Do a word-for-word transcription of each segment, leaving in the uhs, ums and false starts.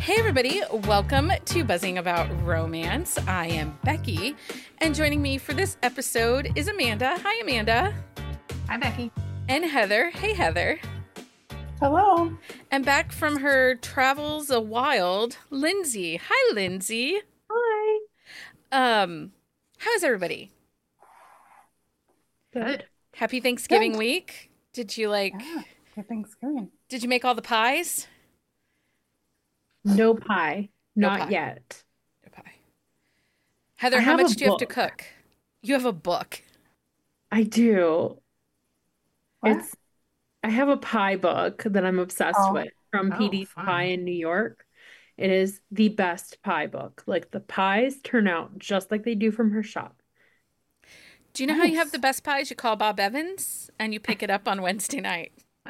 Hey everybody, welcome to Buzzing About Romance. I am Becky, and joining me for this episode is Amanda. Hi Amanda. Hi Becky. And Heather. Hey Heather. Hello. And back from her travels a wild, Lindsay. Hi Lindsay. Hi. Um, how's everybody? Good. Happy Thanksgiving Good. week. Did you like, Yeah, good Thanksgiving. did you make all the pies? No pie. No Not pie. yet. No pie. Heather, I how have much a do you have to book. cook? You have a book. I do. What? It's I have a pie book that I'm obsessed Oh. with from Oh, P D's fun. Pie in New York. It is the best pie book. Like the pies turn out just like they do from her shop. Do you know how you have Nice. the best pies? You call Bob Evans and you pick it up on Wednesday night.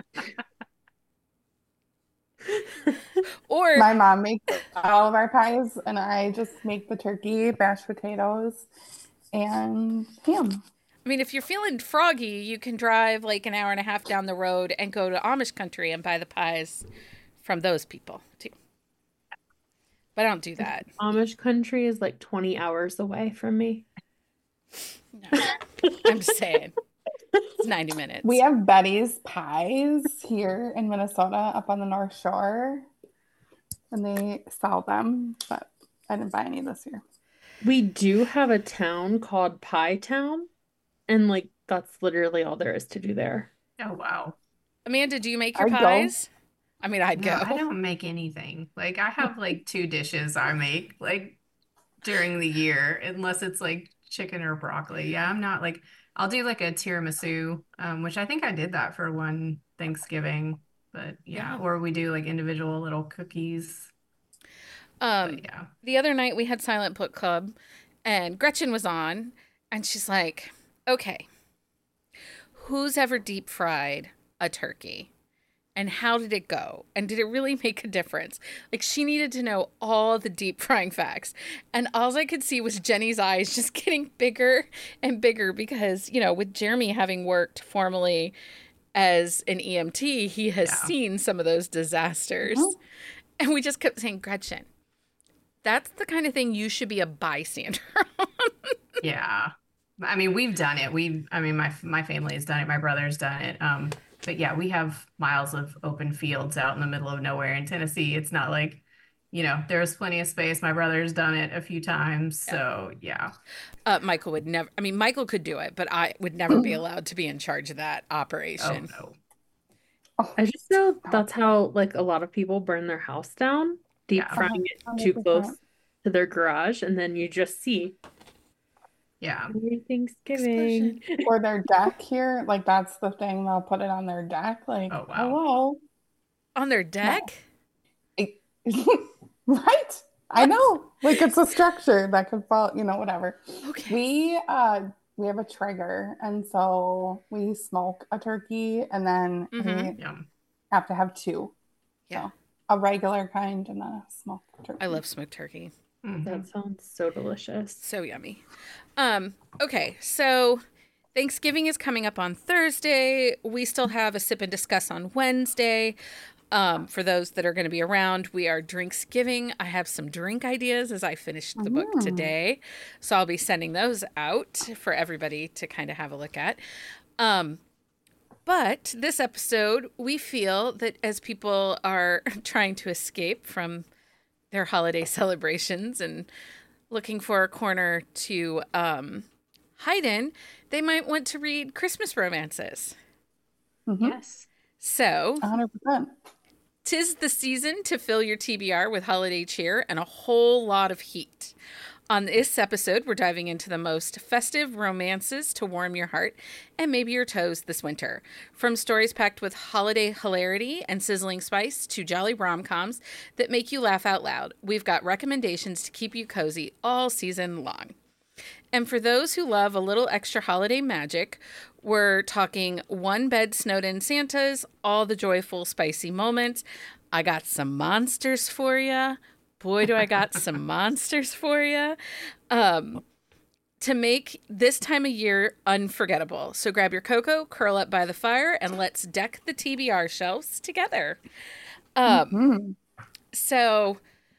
Or My mom makes all of our pies, and I just make the turkey, mashed potatoes, and ham. I mean, if you're feeling froggy, you can drive like an hour and a half down the road and go to Amish country and buy the pies from those people too. But I don't do that. Amish country is like twenty hours away from me. No. I'm just saying. It's ninety minutes. We have Betty's Pies here in Minnesota up on the North Shore, and they sell them, but I didn't buy any this year. We do have a town called Pie Town, and like that's literally all there is to do there. Oh wow. Amanda, do you make your I'd go. pies? I mean, I'd No, go. I don't make anything. Like I have like two dishes I make like during the year, unless it's like chicken or broccoli. Yeah, I'm not like I'll do like a tiramisu, um, which I think I did that for one Thanksgiving. But yeah, Yeah. or we do like individual little cookies. Um, But yeah. the other night we had Silent Book Club and Gretchen was on and she's like, okay, who's ever deep fried a turkey? And how did it go? And did it really make a difference? Like she needed to know all the deep frying facts. And all I could see was Jenny's eyes just getting bigger and bigger because, you know, with Jeremy having worked formally as an E M T, he has Yeah. seen some of those disasters. Mhm. And we just kept saying, Gretchen, that's the kind of thing you should be a bystander on. Yeah. I mean, we've done it. We, I mean, my my family has done it. My brother's done it. Um, but yeah, we have miles of open fields out in the middle of nowhere in Tennessee. It's not like, you know, there's plenty of space. My brother's done it a few times. So yeah. Uh, Michael would never, I mean, Michael could do it, but I would never be allowed to be in charge of that Oh operation. no. I just know that's how like a lot of people burn their house down, deep Yeah. frying it one too hundred close percent. to their garage, and then you just see Yeah. Merry Thanksgiving. Or their deck here, like that's the thing. They'll put it on their deck, like, Oh, wow. hello. On their deck? It- right? I know. Like it's a structure that could fall, you know, whatever. Okay. We uh we have a Traeger, and so we smoke a turkey, and then Mhm. we Yum. have to have two. Yeah. So a regular kind and then a smoked turkey. I love smoked turkey. Mhm. That sounds so delicious. So yummy. Um, okay, so Thanksgiving is coming up on Thursday. We still have a sip and discuss on Wednesday. Um, for those that are going to be around, we are Drinksgiving. I have some drink ideas as I finished the book Mm. today. So I'll be sending those out for everybody to kind of have a look at. Um, but this episode, we feel that as people are trying to escape from their holiday celebrations and looking for a corner to um, hide in, they might want to read Christmas romances. Mhm. Yes. So, one hundred percent. 'tis the season to fill your T B R with holiday cheer and a whole lot of heat. On this episode, we're diving into the most festive romances to warm your heart and maybe your toes this winter. From stories packed with holiday hilarity and sizzling spice to jolly rom-coms that make you laugh out loud, we've got recommendations to keep you cozy all season long. And for those who love a little extra holiday magic, we're talking one bed snowed in Santas, all the joyful, spicy moments. I got some monsters for you. Boy, do I got some monsters for you. Um, to make this time of year unforgettable. So grab your cocoa, curl up by the fire, and let's deck the T B R shelves together. Um, Mhm. so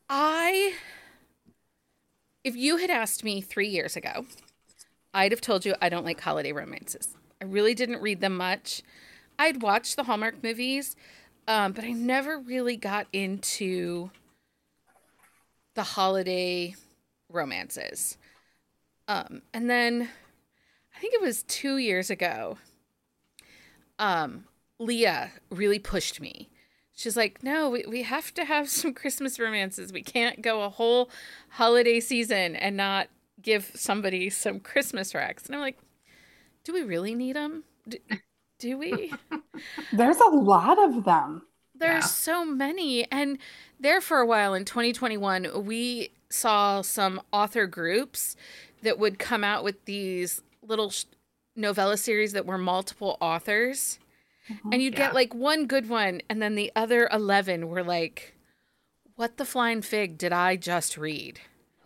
I, if you had asked me three years ago, I'd have told you I don't like holiday romances. I really didn't read them much. I'd watched the Hallmark movies, um, but I never really got into the holiday romances. Um, and then I think it was two years ago, um, Leah really pushed me. She's like, no, we, we have to have some Christmas romances. We can't go a whole holiday season and not give somebody some Christmas recs. And I'm like, do we really need them? Do, do we? There's a lot of them. There's Yeah. so many. And there for a while in twenty twenty-one, we saw some author groups that would come out with these little sh- novella series that were multiple authors. And you'd Yeah. get like one good one, and then the other eleven were like, what the flying fig did I just read?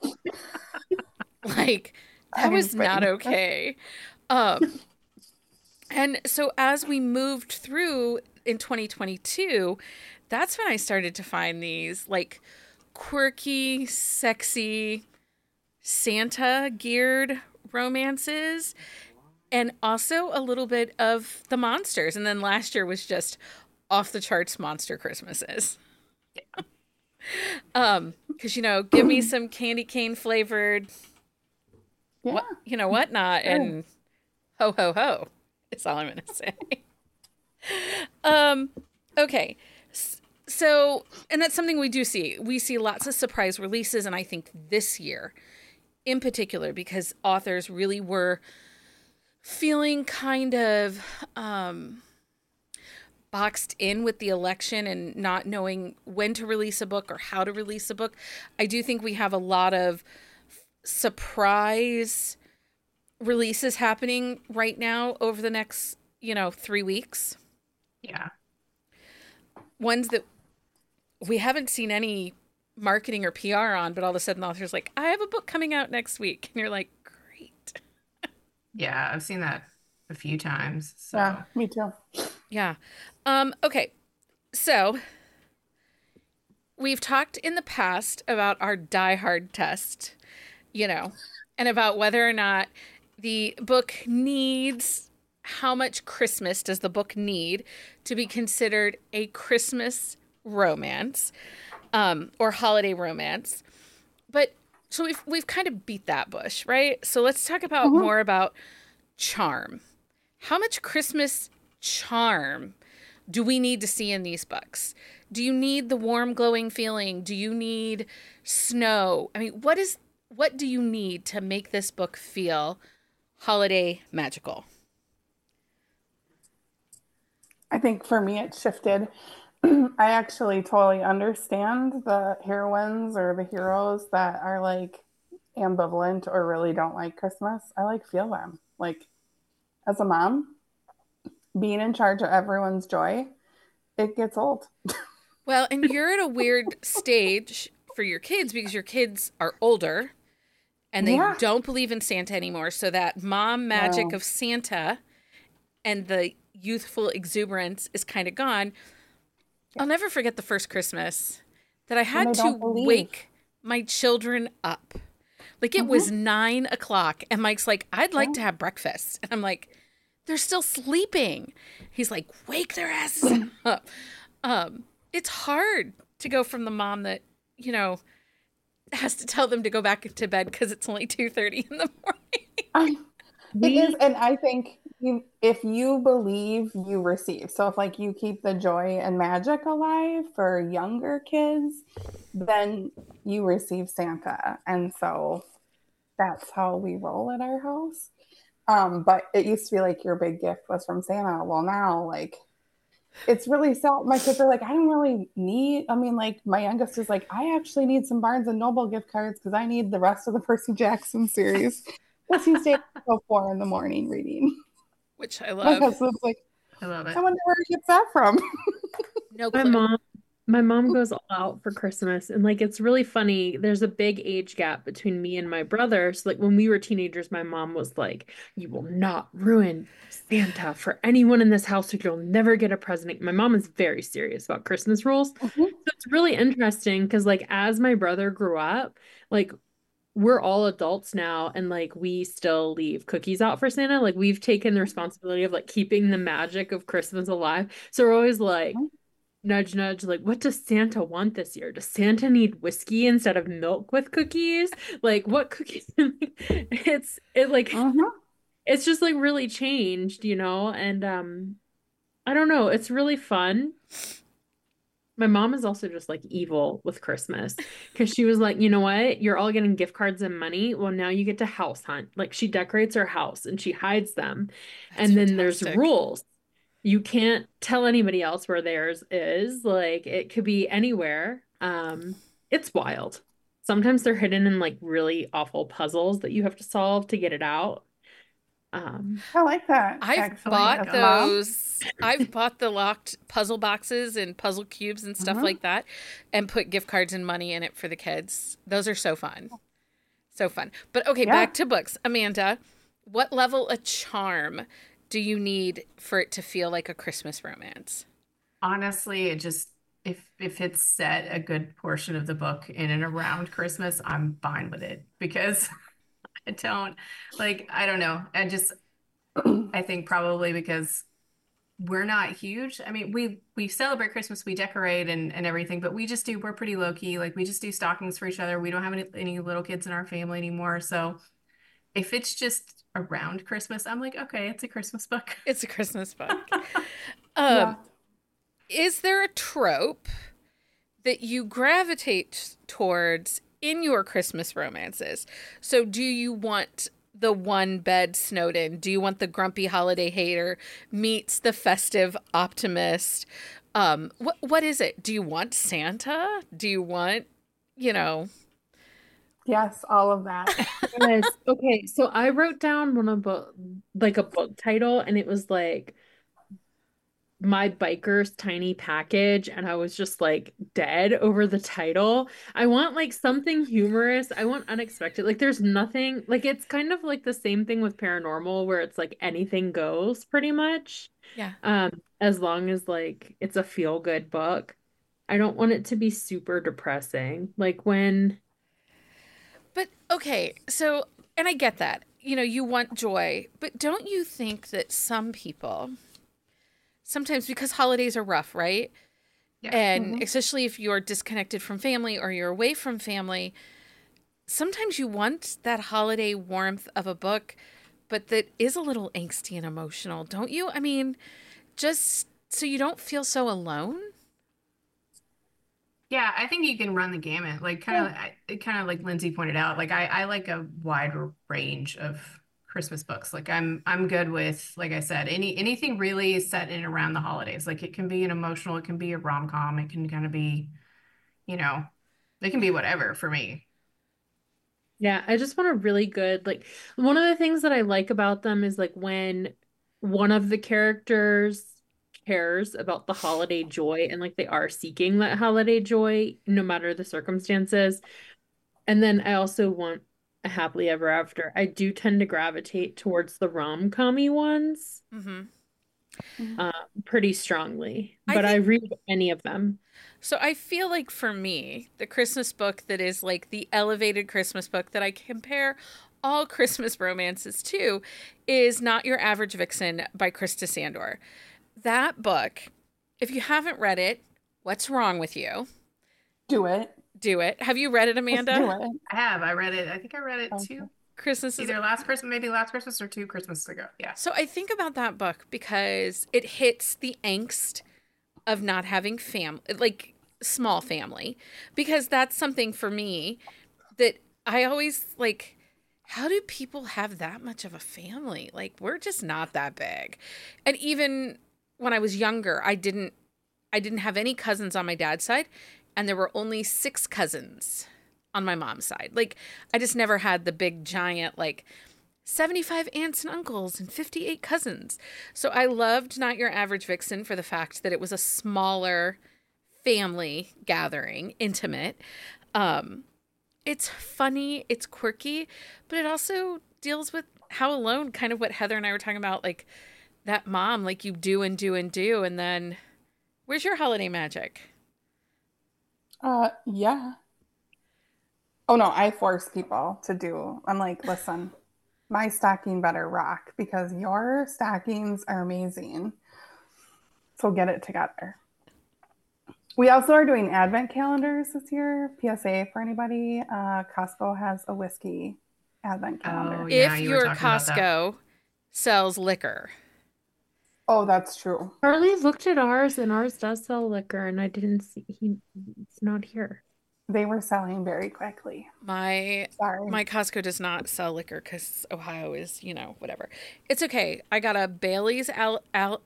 Like, that was not okay. Um, and so as we moved through in twenty twenty-two, that's when I started to find these like quirky, sexy, Santa geared romances, and also a little bit of the monsters. And then last year was just off the charts monster Christmases. um, because you know, give me some candy cane flavored, Yeah. what you know, whatnot, Sure. and ho ho ho. Is all I'm gonna say. um, okay. S- So, and that's something we do see. We see lots of surprise releases, and I think this year in particular, because authors really were feeling kind of um, boxed in with the election and not knowing when to release a book or how to release a book. I do think we have a lot of surprise releases happening right now over the next, you know, three weeks. Yeah. Ones that we haven't seen any marketing or P R on, but all of a sudden the author's like, I have a book coming out next week. And you're like, great. Yeah. I've seen that a few times. So Yeah, me too. Yeah. Um, okay. So we've talked in the past about our Die Hard test, you know, and about whether or not the book needs, how much Christmas does the book need to be considered a Christmas romance, um, or holiday romance. But so we've we've kind of beat that bush, right? So let's talk about Mhm. more about charm. How much Christmas charm do we need to see in these books? Do you need the warm, glowing feeling? Do you need snow? I mean, what is what do you need to make this book feel holiday magical? I think for me, it shifted. I actually totally understand the heroines or the heroes that are like ambivalent or really don't like Christmas. I like feel them. Like as a mom, being in charge of everyone's joy, it gets old. Well, and you're at a weird stage for your kids because your kids are older and they Yeah. don't believe in Santa anymore. So that mom magic No. of Santa and the youthful exuberance is kind of gone. I'll never forget the first Christmas that I had they to don't believe. wake my children up. Like it was nine o'clock, and Mike's like, I'd like Yeah. to have breakfast. And I'm like, they're still sleeping. He's like, wake their asses up. Um, it's hard to go from the mom that, you know, has to tell them to go back to bed because it's only two thirty in the morning. I, it We- is, and I think you, if you believe, you receive. So if like you keep the joy and magic alive for younger kids, then you receive Santa, and so that's how we roll at our house. Um, but it used to be like your big gift was from Santa. Well, now like it's really sad. My kids are like, I don't really need. I mean, like my youngest is like, I actually need some Barnes and Noble gift cards because I need the rest of the Percy Jackson series. Because he stayed until four in the morning reading. Which I My love. husband's like, I love it. I wonder where he gets that from. No My clue. mom my mom goes all out for Christmas, and like it's really funny. There's a big age gap between me and my brother. So like when we were teenagers, my mom was like, "You will not ruin Santa for anyone in this house, or you'll never get a present." My mom is very serious about Christmas rules. Mhm. So it's really interesting because like as my brother grew up, like we're all adults now and like we still leave cookies out for Santa. Like we've taken the responsibility of like keeping the magic of Christmas alive. So we're always like nudge nudge, like what does Santa want this year? Does Santa need whiskey instead of milk with cookies? Like what cookies? It's it like Mhm. it's just like really changed, you know? And um I don't know, it's really fun. My mom is also just like evil with Christmas because she was like, you know what? You're all getting gift cards and money. Well, now you get to house hunt. Like she decorates her house and she hides them. That's And then there's fantastic. rules. You can't tell anybody else where theirs is. Like it could be anywhere. Um, it's wild. Sometimes they're hidden in like really awful puzzles that you have to solve to get it out. Um, I like that. I've Actually, bought as a mom. those. I've bought the locked puzzle boxes and puzzle cubes and stuff Mhm. like that and put gift cards and money in it for the kids. Those are so fun. So fun. But okay, Yeah. back to books. Amanda, what level of charm do you need for it to feel like a Christmas romance? Honestly, it just if if it's set a good portion of the book in and around Christmas, I'm fine with it because I don't like I don't know. I just I think probably because we're not huge. I mean, we we celebrate Christmas, we decorate and and everything, but we just do we're pretty low key. Like we just do stockings for each other. We don't have any any little kids in our family anymore. So if it's just around Christmas, I'm like, okay, it's a Christmas book. It's a Christmas book. Yeah. Um, is there a trope that you gravitate towards in your Christmas romances? So do you want the one bed Snowden? Do you want the grumpy holiday hater meets the festive optimist? Um, what what is it? Do you want Santa? Do you want, you know, Yes, all of that. yes. Okay, so I wrote down one of book like a book title and it was like My Biker's Tiny Package, and I was just like dead over the title. I want like something humorous. I want unexpected. Like there's nothing like it's kind of like the same thing with paranormal where it's like anything goes pretty much. yeah. Um, as long as like it's a feel good book. I don't want it to be super depressing. Like when But okay, so and I get that. You know, you want joy, but don't you think that some people sometimes because holidays are rough, right? Yeah. And Mhm. especially if you're disconnected from family or you're away from family, sometimes you want that holiday warmth of a book, but that is a little angsty and emotional, don't you? I mean, just so you don't feel so alone. Yeah, I think you can run the gamut. Like kind of, kind of like Lindsay pointed out. Like I, I like a wide range of Christmas books. Like I'm, I'm good with, like I said, any anything really set in around the holidays. Like it can be an emotional, it can be a rom-com, it can kind of be, you know, it can be whatever for me. yeah, I just want a really good, like, one of the things that I like about them is like when one of the characters cares about the holiday joy and like they are seeking that holiday joy no matter the circumstances. And then I also want a happily ever after. I do tend to gravitate towards the rom-commy ones Mm-hmm. uh, pretty strongly, I but I think read any of them. so. I feel like for me, the Christmas book that is like the elevated Christmas book that I compare all Christmas romances to is Not Your Average Vixen by Krista Sandor. That book, if you haven't read it, what's wrong with you? Do it. Do it. Have you read it, Just do Amanda? it. I have, I read it. I think I read it Okay. two, Christmas is either last Christmas, maybe last Christmas or two Christmases ago. Yeah. so I think about that book because it hits the angst of not having fam like small family, because that's something for me that I always like, how do people have that much of a family? Like we're just not that big. And even when I was younger, I didn't I didn't have any cousins on my dad's side, and there were only six cousins on my mom's side. Like I just never had the big giant like seventy-five aunts and uncles and fifty-eight cousins. So I loved Not Your Average Vixen for the fact that it was a smaller family gathering, intimate. Um, it's funny, it's quirky, but it also deals with how alone, kind of what Heather and I were talking about, like that mom, like you do and do and do, and then where's your holiday magic? Uh, yeah. Oh no, I force people to do. I'm like, listen, my stocking better rock because your stockings are amazing. So get it together. We also are doing advent calendars this year. P S A for anybody. Uh, Costco has a whiskey advent calendar. Oh, yeah, If you were your talking about that. Costco sells liquor, Oh, that's true. Charlie looked at ours, and ours does sell liquor, and I didn't see he. It's not here. They were selling very quickly. my Sorry. my Costco does not sell liquor because Ohio is, you know, whatever. It's okay. I got a Bailey's out out.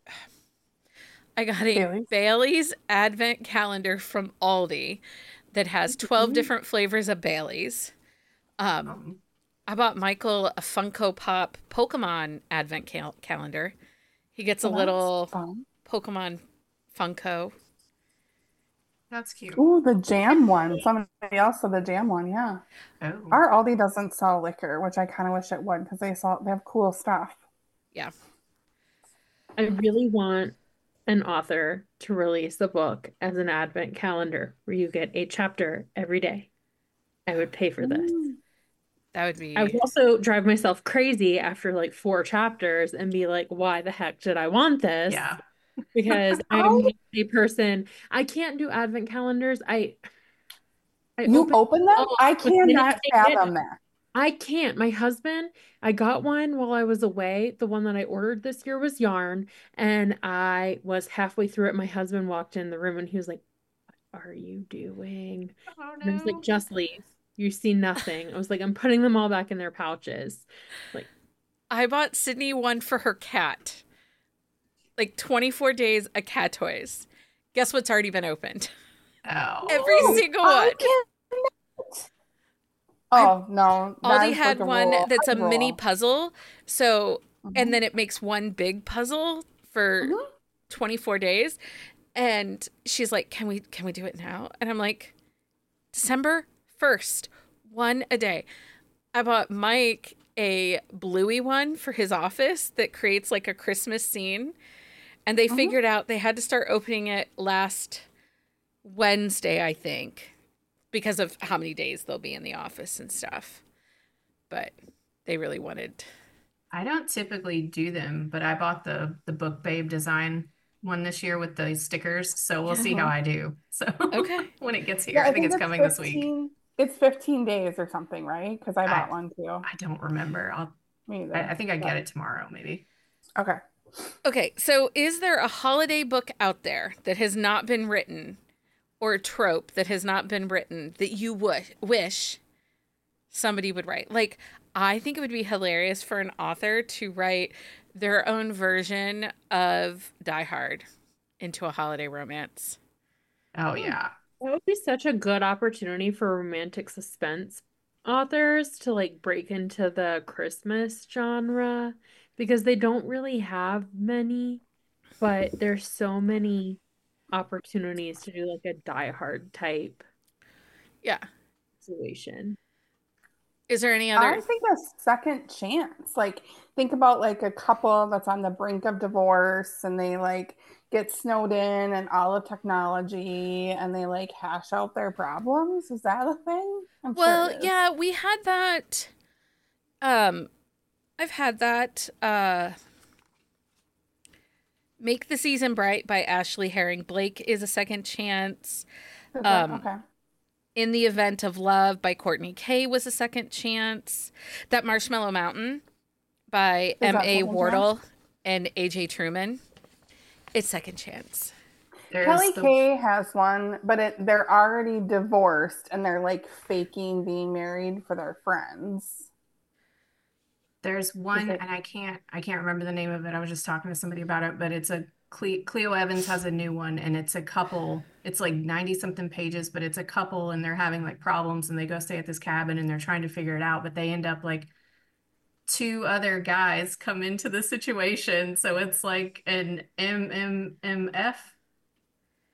I got a Bailey's? Bailey's advent calendar from Aldi that has twelve different flavors of Bailey's. Um, Um, I bought Michael a Funko Pop Pokemon advent cal- calendar. He gets a Oh, that's little fun. Pokemon Funko. that's cute. Ooh, the jam one. Somebody else said the jam one. Yeah. Oh, Our Aldi doesn't sell liquor, which I kind of wish it would because they sell they have cool stuff. Yeah. I really want an author to release a book as an advent calendar where you get a chapter every day. I would pay for this. Mm. That would be I would also drive myself crazy after like four chapters and be like, why the heck did I want this? yeah. Because I'm How not a person. I can't do advent calendars. I I you open open them? up I with mini cannot ticket. fathom that. I can't. My husband, I got one while I was away. The one that I ordered this year was yarn, and I was halfway through it. My husband walked in the room and he was like, "What are you doing?" Oh And I was like, no. "Just leave. You see nothing." I was like, "I'm putting them all back in their pouches." Like, I bought Sydney one for her cat. Like twenty-four days of cat toys. Guess what's already been opened? Oh. Every Ooh, single I one. can't. Oh no, that Aldi is had like a one rule. that's a I mini rule. puzzle. So, and Mhm. then it makes one big puzzle for Mhm. twenty-four days. And she's like, "Can we can we do it now?" And I'm like, "December first, one a day." I bought Mike a bluey one for his office that creates like a Christmas scene. And they Mhm. figured out they had to start opening it last Wednesday, I think, because of how many days they'll be in the office and stuff. But they really wanted. I don't typically do them, but I bought the the Book Babe design one this year with the stickers, so we'll see how Mhm. I do. So Okay. when it gets here, Yeah, I I think think it's it's coming this week. fifteen. It's fifteen days or something, right? Because I I bought one too. I don't remember. I'll Me I, I either. think I get But it tomorrow, maybe. okay. Okay, so is there a holiday book out there that has not been written or a trope that has not been written that you would wish somebody would write? Like, I think it would be hilarious for an author to write their own version of Die Hard into a holiday romance. Oh hmm, yeah. that would be such a good opportunity for romantic suspense authors to like break into the Christmas genre because they don't really have many, but there's so many opportunities to do like a Die Hard type Yeah. situation. Is there any I other? think a second chance. Like, think about like a couple that's on the brink of divorce and they like get snowed in and all of technology and they like hash out their problems. Is that a thing? I'm sure Well, it is. yeah, we had that. Um, I've had that. Uh, Make the Season Bright by Ashley Herring Blake is a second chance. Is that Um, okay? In the Event of Love by Courtney Kay was a second chance. That Marshmallow Mountain by Is M that A. second chance? Wardle and A J. Truman. It's second chance. There's Kelly the Kay has one, but it they're already divorced and they're like faking being married for their friends. there's Is one, it? and I can't I can't remember the name of it. I was just talking to somebody about it, but it's a Cle Cleo Evans has a new one, and it's a couple. It's like ninety something pages, but it's a couple, and they're having like problems, and they go stay at this cabin, and they're trying to figure it out, but they end up like two other guys come into the situation, so it's like an M M M F.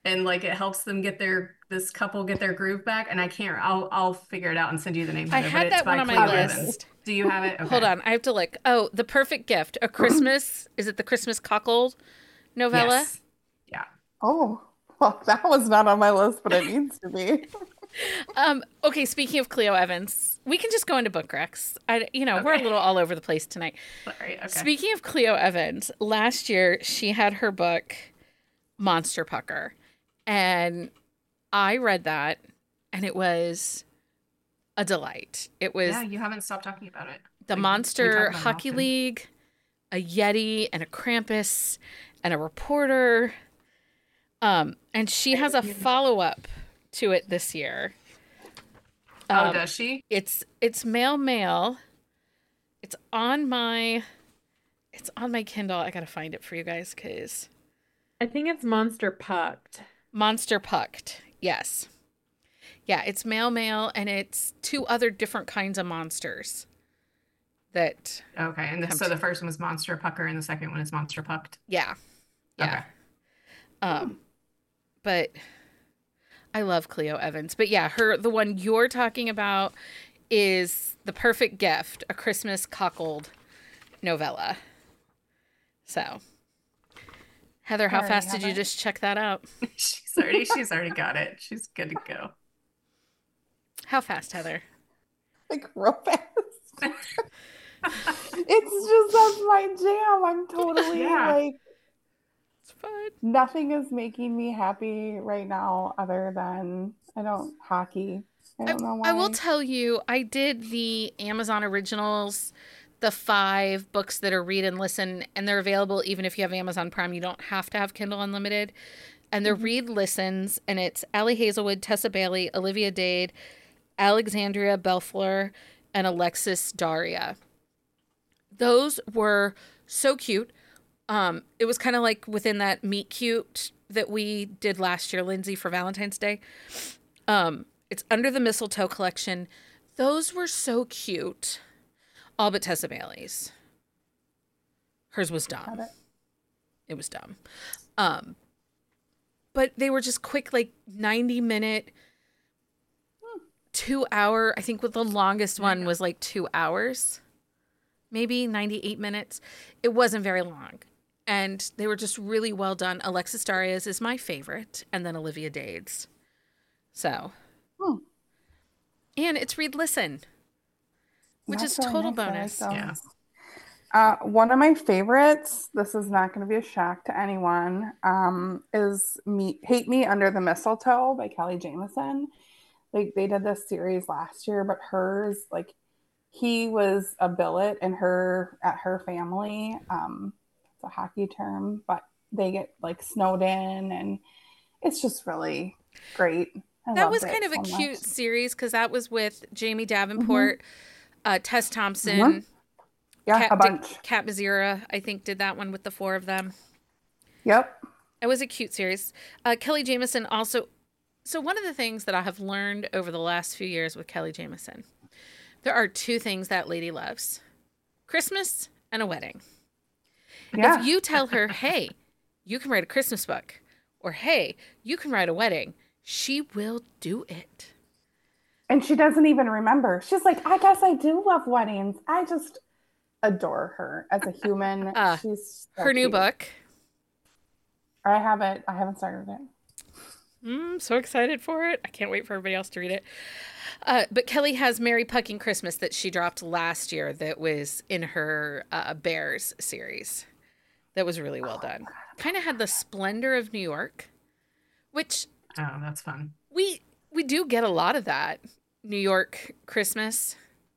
and like it helps them get their this couple get their groove back. And I can't. I'll I'll figure it out and send you the name. I Heather, but had it's that by one on my Cleo Okay. Evans. list. Do you have it? Okay. Hold on, I have to look. Oh, The Perfect Gift, a Christmas. Is it the Christmas Cuckold novella? Yes. Yeah. Oh, well, that was not on my list, but it needs to be. Um, okay, speaking of Cleo Evans, we can just go into book recs. I, you know, we're a Okay. little all over the place tonight. Sorry. Okay. Speaking of Cleo Evans, last year she had her book Monster Pucker, and I read that, and it was a delight. It was Yeah, you haven't stopped talking about it. the Like, we Monster talk about it Hockey often. League, a Yeti, and a Krampus, and a reporter. Um, and she has a follow up to it this year. Oh, Um, does she? it's it's male mail. It's on my it's on my Kindle. I gotta find it for you guys because I think it's Monster Pucked. Monster Pucked. Yes. Yeah, it's male mail and it's two other different kinds of monsters that Okay. And the, Come so to- the first one was Monster Pucker, and the second one is Monster Pucked. yeah. Yeah. Okay. Um but I love Cleo Evans. But yeah, her the one you're talking about is The Perfect Gift, a Christmas cuckold novella. So, Heather, how Sorry, fast did you Heather. just check that out? She's already she's already got it. She's good to go. How fast, Heather? Like real fast. It's just that's my jam. I'm totally Yeah. like It's fun. nothing is making me happy right now other than I don't hockey. I don't know why. I will tell you, I did the Amazon Originals, the five books that are read and listen, and they're available even if you have Amazon Prime. You don't have to have Kindle Unlimited. And they're read listens, and it's Allie Hazelwood, Tessa Bailey, Olivia Dade, Alexandria Belfleur, and Alexis Daria. Those were so cute. Um, it was kind of like within that meet cute that we did last year, Lindsay, for Valentine's Day. Um, it's Under the Mistletoe collection. Those were so cute. All but Tessa Bailey's. Hers was dumb. Got it. It was dumb. Um, but they were just quick, like ninety minute, two hour. I think with the longest one was like two hours, maybe ninety-eight minutes. It wasn't very long. And they were just really well done. Alexis Daria's is my favorite, and then Olivia Dade's. So, Hmm. and it's read listen, which That's is really total nice. I like bonus. those. Yeah. Uh, one of my favorites, this is not going to be a shock to anyone, um, is Me Hate Me Under the Mistletoe by Kelly Jamieson. Like they did this series last year, but hers, like he was a billet in her at her family. Um, it's a hockey term, but they get like snowed in, and it's just really great. I That loved was it kind of a so cute much. series because that was with Jamie Davenport, uh, Tess Thompson, Mhm. Yeah, Kat, a bunch. Kat Mazira, I think, did that one with the four of them. Yep. It was a cute series. Uh, Kelly Jamieson also. So, one of the things that I have learned over the last few years with Kelly Jamieson, there are two things that lady loves: Christmas and a wedding. Yeah. If you tell her, hey, you can write a Christmas book, or hey, you can write a wedding, she will do it. And she doesn't even remember. She's like, I guess I do love weddings. I just adore her as a human. Uh, She's so Her new cute. book. I haven't. I haven't started it. Mm, so excited for it. I can't wait for everybody else to read it. Uh, but Kelly has Mary Pucking Christmas that she dropped last year that was in her uh, Bears series. That was really well done. Kind of had the splendor of New York, which Oh, that's fun. we we do get a lot of that. New York Christmas.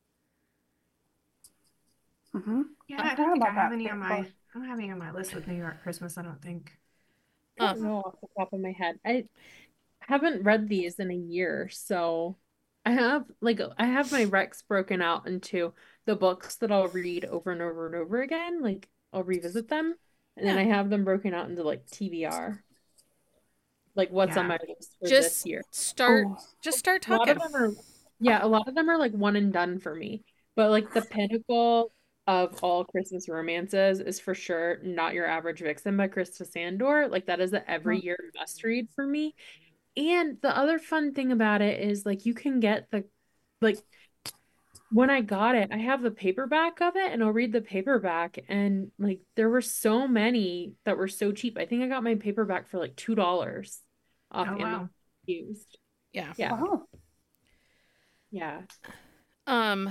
hmm Yeah, I I don't think I forgot have about any that on my book. I don't have any on my list with New York Christmas, I don't think. I don't know off the top of my head. I haven't read these in a year, so I have like I have my recs broken out into the books that I'll read over and over and over again. Like I'll revisit them, and then I have them broken out into like T B R. Like what's on Yeah. my list for Just this year. start Ooh. just start A lot talking. of them are, yeah, a lot of them are like one and done for me. But like the Pinnacle of all Christmas romances is for sure Not Your Average Vixen by Krista Sandor. Like that is the every year must read for me. And the other fun thing about it is like you can get the like when I got it, I have the paperback of it and I'll read the paperback and like there were so many that were so cheap. I think I got my paperback for like two dollars off Oh, Amazon wow. used. Yeah. Yeah. Wow. Yeah. Um,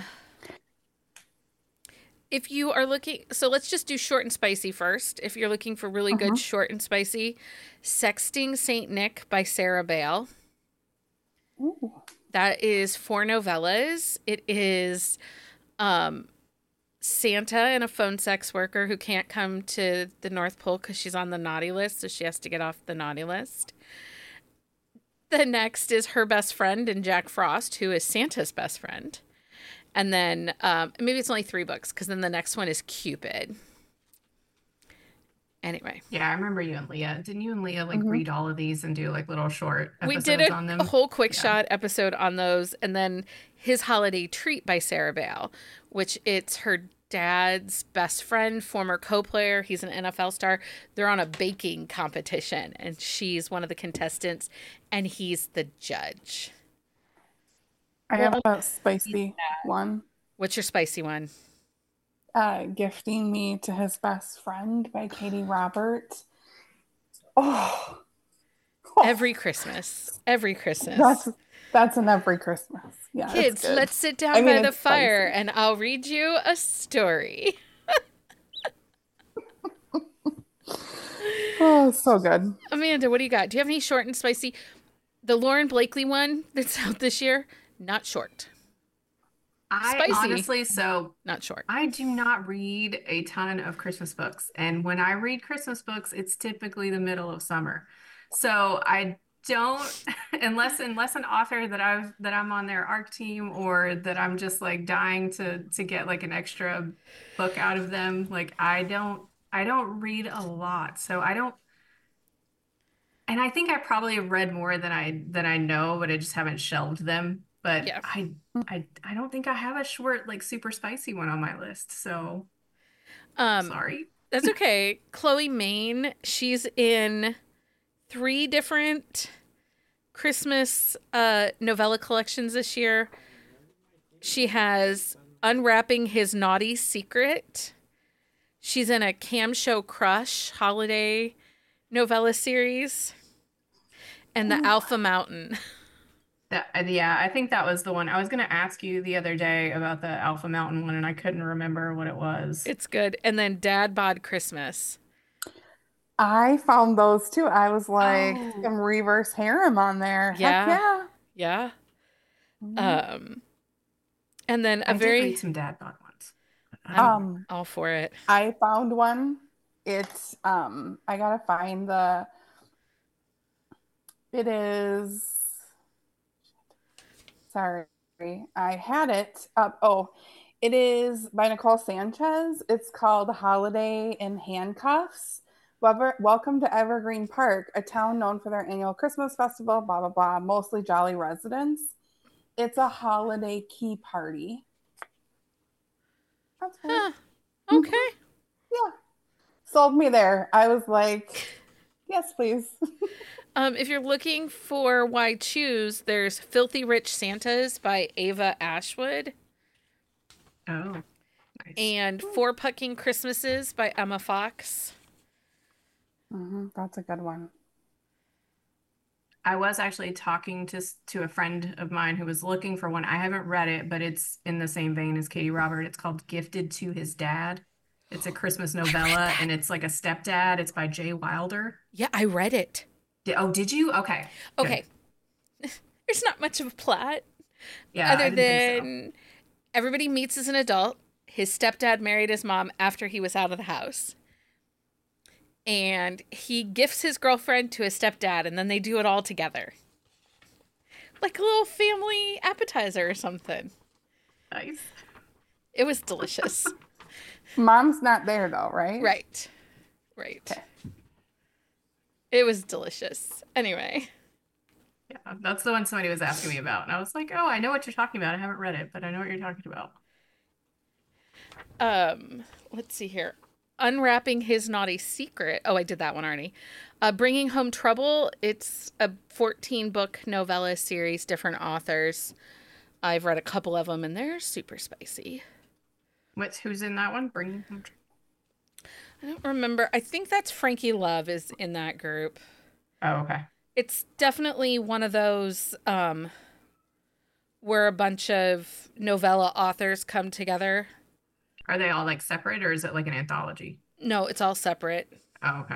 if you are looking, so let's just do short and spicy first. If you're looking for really good Uh-huh. short and spicy, Sexting Saint Nick by Sarah Bale. Ooh. That is four novellas. It is um, Santa and a phone sex worker who can't come to the North Pole because she's on the naughty list, so she has to get off the naughty list. The next is her best friend and Jack Frost, who is Santa's best friend. And then um, maybe it's only three books because then the next one is Cupid. Anyway, Yeah, I remember you and Leah. Didn't you and Leah like Mhm. read all of these and do like little short we episodes did a, on them? a whole quick Yeah. shot episode on those, and then His Holiday Treat by Sarah Bale, which it's her dad's best friend, former co-player. He's an N F L star. They're on a baking competition, and she's one of the contestants, and he's the judge. I Well, have a spicy one. What's your spicy one? Uh, Gifting Me to His Best Friend by Katie Robert. Oh, oh, Every Christmas. Every Christmas. that's that's an every Christmas. Yeah, it's Kids, good. let's sit down I mean, by the it's fire spicy. and I'll read you a story. Oh, so good. Amanda, what do you got? Do you have any short and spicy? The Lauren Blakely one that's out this year, not short. I Spicy. honestly, so Not short. I do not read a ton of Christmas books. And when I read Christmas books, it's typically the middle of summer. So I don't unless unless an author that I've that I'm on their ARC team or that I'm just like dying to to get like an extra book out of them, like I don't I don't read a lot. So I don't and I think I probably have read more than I than I know, but I just haven't shelved them. But Yeah. I I I don't think I have a short like super spicy one on my list. So Um, sorry. that's okay. Chloe Maine, she's in three different Christmas uh, novella collections this year. She has Unwrapping His Naughty Secret. She's in a Cam Show Crush holiday novella series. And the Ooh. Alpha Mountain. That uh, yeah, I think that was the one. I was gonna ask you the other day about the Alpha Mountain one, and I couldn't remember what it was. It's good. And then Dad Bod Christmas. I found those too. I was like, Oh. some reverse harem on there. Yeah. Heck yeah. Yeah. Mhm. Um, and then a I did very, read some dad bod ones. I I'm don't- Um, all for it. I found one. It's um I gotta find the it is sorry. I had it up. Oh, it is by Nicole Sanchez. It's called Holiday in Handcuffs. Weber- Welcome to Evergreen Park, a town known for their annual Christmas festival, blah blah blah, mostly jolly residents. It's a holiday key party. That's right. Huh. Okay. Yeah. Sold me there. I was like, yes, please. Um, if you're looking for why choose, there's Filthy Rich Santas by Ava Ashwood Oh, nice. and Four Pucking Christmases by Emma Fox. hmm That's a good one. I was actually talking to s- to a friend of mine who was looking for one. I haven't read it, but it's in the same vein as Katie Robert. It's called Gifted to His Dad. It's a Christmas novella, and it's like a stepdad. It's by Jay Wilder. Yeah, I read it. Di- Oh, did you? Okay. Good. Okay. There's not much of a plot Yeah, I other didn't think so. than everybody meets as an adult. His stepdad married his mom after he was out of the house. And he gifts his girlfriend to his stepdad, and then they do it all together. Like a little family appetizer or something. Nice. It was delicious. Mom's not there though, right? Right. Right. Okay. It was delicious. Anyway. Yeah, that's the one somebody was asking me about. And I was like, oh, I know what you're talking about. I haven't read it, but I know what you're talking about. Um, let's see here. Unwrapping His Naughty Secret. Oh, I did that one already. Uh, Bringing Home Trouble. It's a fourteen book novella series, different authors. I've read a couple of them and they're super spicy. What's who's in that one? Bring him. I don't remember. I think that's Frankie Love is in that group. Oh, okay. It's definitely one of those um, where a bunch of novella authors come together. Are they all like separate or is it like an anthology? No, it's all separate. Oh, okay.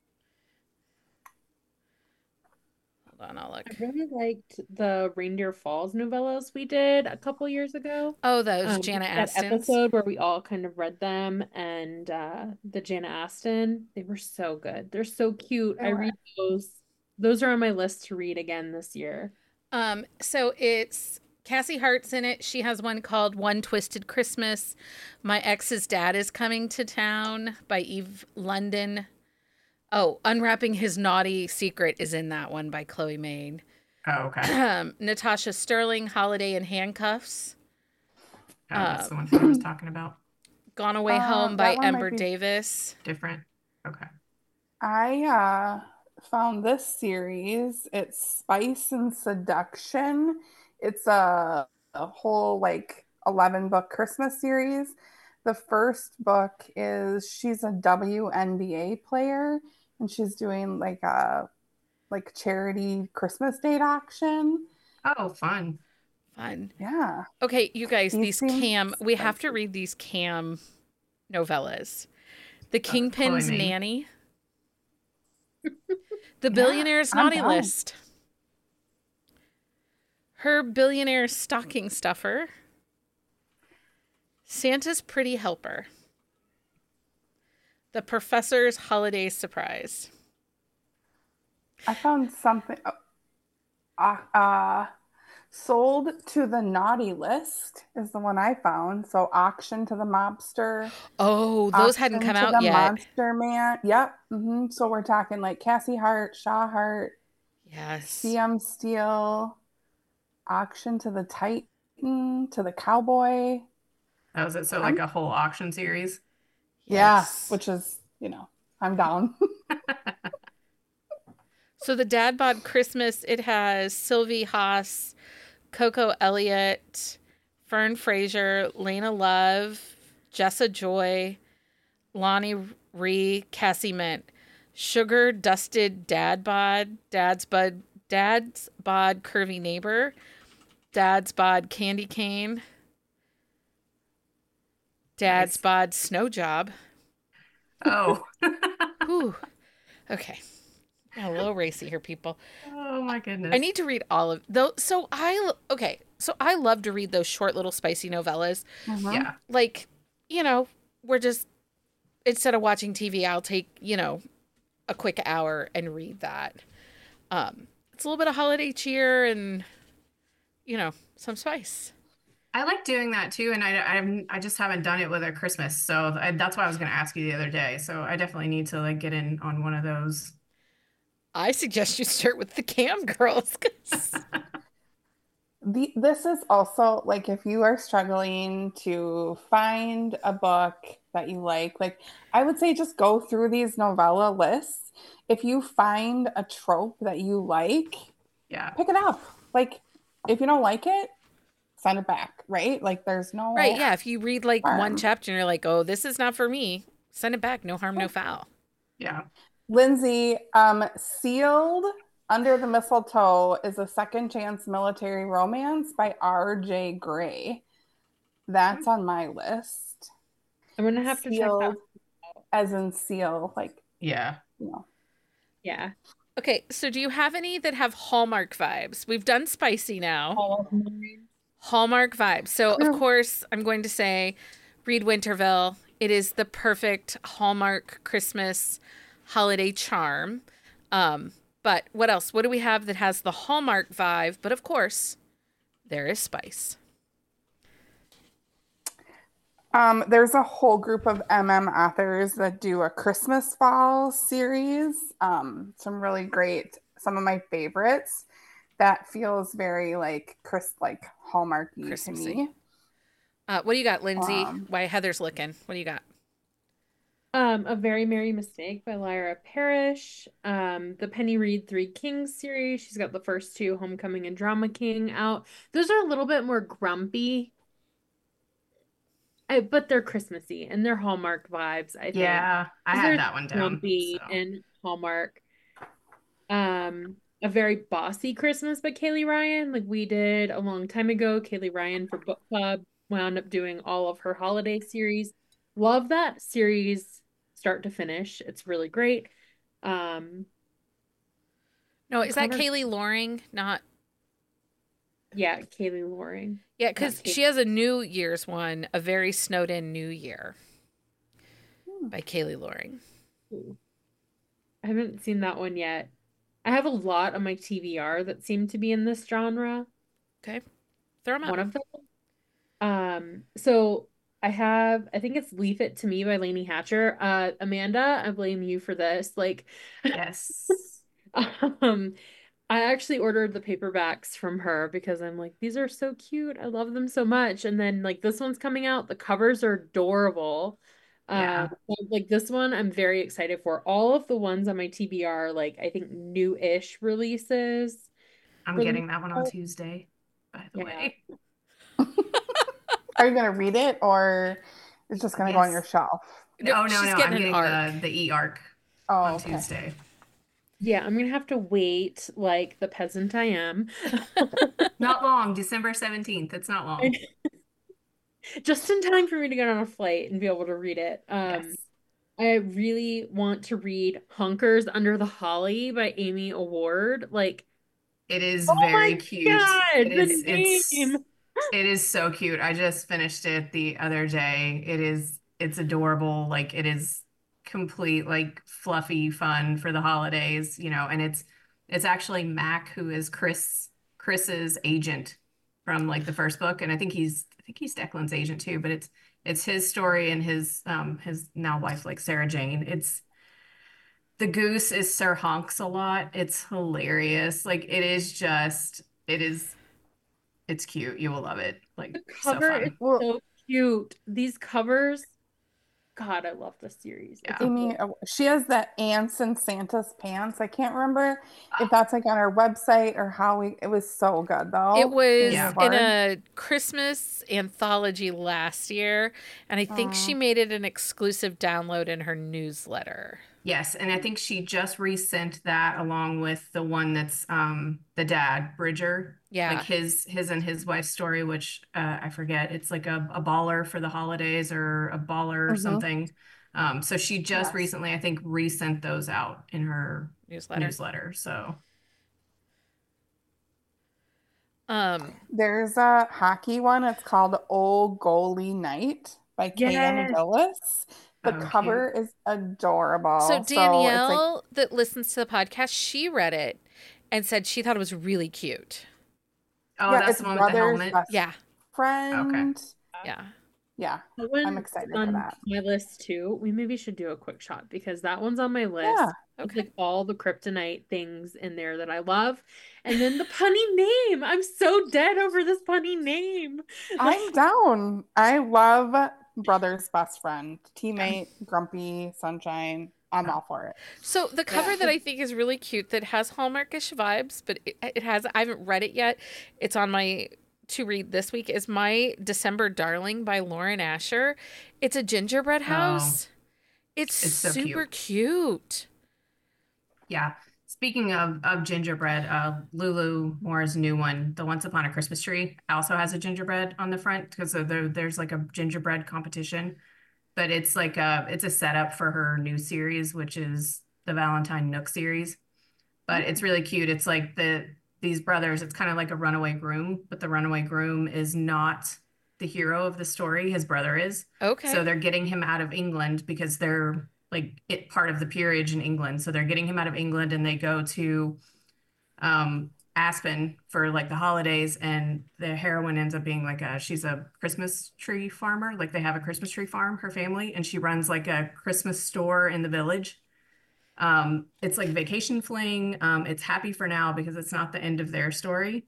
Hold on, I'll look. I really liked the Reindeer Falls novellas we did a couple years ago. Oh, those Um, Jana that Aston's. episode where we all kind of read them, and uh, the Jana Aston, they were so good. They're so cute. They I were. read those. Those are on my list to read again this year. Um, so it's Cassie Hart's in it. She has one called One Twisted Christmas. My Ex's Dad is Coming to Town by Eve London. Oh, Unwrapping His Naughty Secret is in that one by Chloe Main. Oh, okay. Um, Natasha Sterling, Holiday in Handcuffs. Oh, that's the Um, one I was talking about. Gone Away Uh, Home by that one might Ember be- Davis. Different. Okay. I uh, found this series. It's Spice and Seduction. It's a, a whole like eleven book Christmas series. The first book is she's a W N B A player and she's doing like a like charity Christmas date auction. Oh, fun. Fun. Yeah. Okay, you guys, These these seem Cam, we have to spicy. read these Cam novellas. The Kingpin's Chloe Main. Nanny. The Yeah, Billionaire's I'm Naughty down. List. Her Billionaire Stocking Stuffer. Santa's Pretty Helper. The Professor's Holiday Surprise. I found something uh, uh sold to the naughty list is the one I found. So auction to the mobster. Oh, those hadn't Auction come to out the yet. Monster Man. Yep. hmm So we're talking like Cassie Hart, Shaw Hart, Yes. C M Steele, auction to the Titan, to the Cowboy. That was it. So like a whole auction series. Yeah, Yes. which is, you know, I'm down. So the Dad Bod Christmas, it has Sylvie Haas, Coco Elliott, Fern Fraser, Lena Love, Jessa Joy, Lonnie Ree, Cassie Mint, Sugar Dusted Dad Bod, Dad's Bud, Dad's Bod Curvy Neighbor, Dad's Bod Candy Cane, Dad's Nice. Bod Snow Job. Oh. Whew. Okay. Got a little racy here, people. Oh my goodness. I need to read all of those. So I okay. So I love to read those short little spicy novellas. Mhm. Yeah. Like, you know, we're just instead of watching T V, I'll take, you know, a quick hour and read that. Um, it's a little bit of holiday cheer and, you know, some spice. I like doing that too, and I I'm I just haven't done it with a Christmas, so I, that's why I was going to ask you the other day. So I definitely need to like get in on one of those. I suggest you start with the Cam Girls. 'Cause The, this is also like if you are struggling to find a book that you like, like I would say just go through these novella lists. If you find a trope that you like, Yeah. pick it up. Like if you don't like it, send it back, right? Like there's no right, yeah. If you read like one Harm. chapter and you're like, oh, this is not for me, send it back. No harm, no foul. Yeah. Lindsay, um, Sealed Under the Mistletoe is a second chance military romance by R J Gray. That's on my list. I'm gonna have to check that. Sealed as in seal, like, Yeah. you know. Yeah. Okay, so do you have any that have Hallmark vibes? We've done spicy now. All of mine. Hallmark vibes. So, Yeah. of course, I'm going to say read Winterville. It is the perfect Hallmark Christmas holiday charm. Um, but what else? What do we have that has the Hallmark vibe? But of course, there is spice. Um, there's a whole group of M M authors that do a Christmas fall series. Um, some really great, some of my favorites that feels very like Chris, like Hallmarky to Christmassy. me. Uh, what do you got, Lindsay? Um, Why Heather's looking. What do you got? Um, A Very Merry Mistake by Lyra Parrish. Um, the Penny Reed Three Kings series. She's got the first two, Homecoming and Drama King, out. Those are a little bit more grumpy, I, but they're Christmassy and they're Hallmark vibes, I think. Yeah, I 'Cause had they're that one down. grumpy So and Hallmark. Um, A Very Bossy Christmas by Kaylee Ryan, like we did a long time ago. Kaylee Ryan for book club wound up doing all of her holiday series. Love that series start to finish. It's really great. Um, No, is that Connor- Kaylee Loring? Not. yeah, Kaylee Loring. Yeah, Not because Kay- she has a New Year's one, A Very Snowed In New Year Hmm. by Kaylee Loring. Ooh. I haven't seen that one yet. I have a lot on my T B R that seem to be in this genre. Okay. Throw them up. One of them. Um, so I have, I think it's Leave It to Me by Lainey Hatcher. Uh, Amanda, I blame you for this. Like, yes. um, I actually ordered the paperbacks from her because I'm like, these are so cute. I love them so much. And then like this one's coming out. The covers are adorable. Yeah. Um, so, like this one, I'm very excited for. All of the ones on my T B R, like I think new-ish releases. I'm for getting that one on Lisa. Tuesday, by the Yeah. way. Are you gonna read it or it's just gonna go on your Yes. shelf? No, Oh, no, she's no. getting I'm an getting arc. the, the e-arc Oh, on okay. Tuesday. Yeah, I'm gonna have to wait like the peasant I am. Not long. December seventeenth. It's not long. Just in time for me to get on a flight and be able to read it. Um, Yes. I really want to read Hunkers Under the Holly by Amy Award. Like, It is oh very my cute. God, It the is, it's, name. it is so cute. I just finished it the other day. It is, it's adorable. Like it is complete, like fluffy fun for the holidays, you know, and it's, it's actually Mac who is Chris, Chris's agent from like the first book. And I think he's, I think he's Declan's agent too, but it's, it's his story and his, um, his now wife, like Sarah Jane. It's, the goose is Sir Honks a lot. It's hilarious. Like it is just, it is, it's cute. You will love it. Like The so cover is fun. Well, so cute. These covers, God, I love this series. It's Yeah. Amy, adorable. uh, she has the ants in Santa's pants. I can't remember Ah. if that's like on her website or how we. It was so good though. It was Amy Yeah. in Award. a Christmas anthology last year, and I think she Aw. made it an exclusive download in her newsletter. Yes, and I think she just resent that along with the one that's um the dad, Bridger. Yeah. Like his his and his wife's story, which uh, I forget. It's like a, a baller for the holidays or a baller or Mhm. something. Um, so she just Yes. recently, I think, resent those out in her Newsletter. newsletter. So Um, There's a hockey one. It's called Old Goalie Night by Cam Yes. Gillis. The Oh, cover is adorable. so So it's like, Danielle that listens to the podcast, she read it and said she thought it was really cute. oh, yeah, that's it's the one with the brother's helmet. best Yeah, friend. yeah. Yeah, That one's I'm excited for on that. my list too. We maybe should do a quick shot because that one's on my list. Yeah. It's Okay. like all the kryptonite things in there that I love. And then the punny name. I'm so dead over this punny name. I'm down. I love brother's best friend, teammate, grumpy, sunshine. I'm all for it. So the cover Yeah. that I think is really cute that has Hallmarkish vibes, but it, it has I haven't read it yet. It's on my to read this week is My December Darling by Lauren Asher. It's a gingerbread house. It's, It's so super cute. cute. Yeah. Speaking of of gingerbread, uh, Lulu Moore's new one, the Once Upon a Christmas Tree, also has a gingerbread on the front because there, there's like a gingerbread competition. But it's like a it's a setup for her new series, which is the Valentine Nook series. But it's really cute. It's like the these brothers, it's kind of like a runaway groom, but the runaway groom is not the hero of the story. His brother is. Okay. So they're getting him out of England because they're like it part of the peerage in England. So they're getting him out of England and they go to um Aspen for like the holidays, and the heroine ends up being like a she's a Christmas tree farmer. Like they have a Christmas tree farm, her family, and she runs like a Christmas store in the village. Um, it's like Vacation Fling. Um, it's happy for now because it's not the end of their story.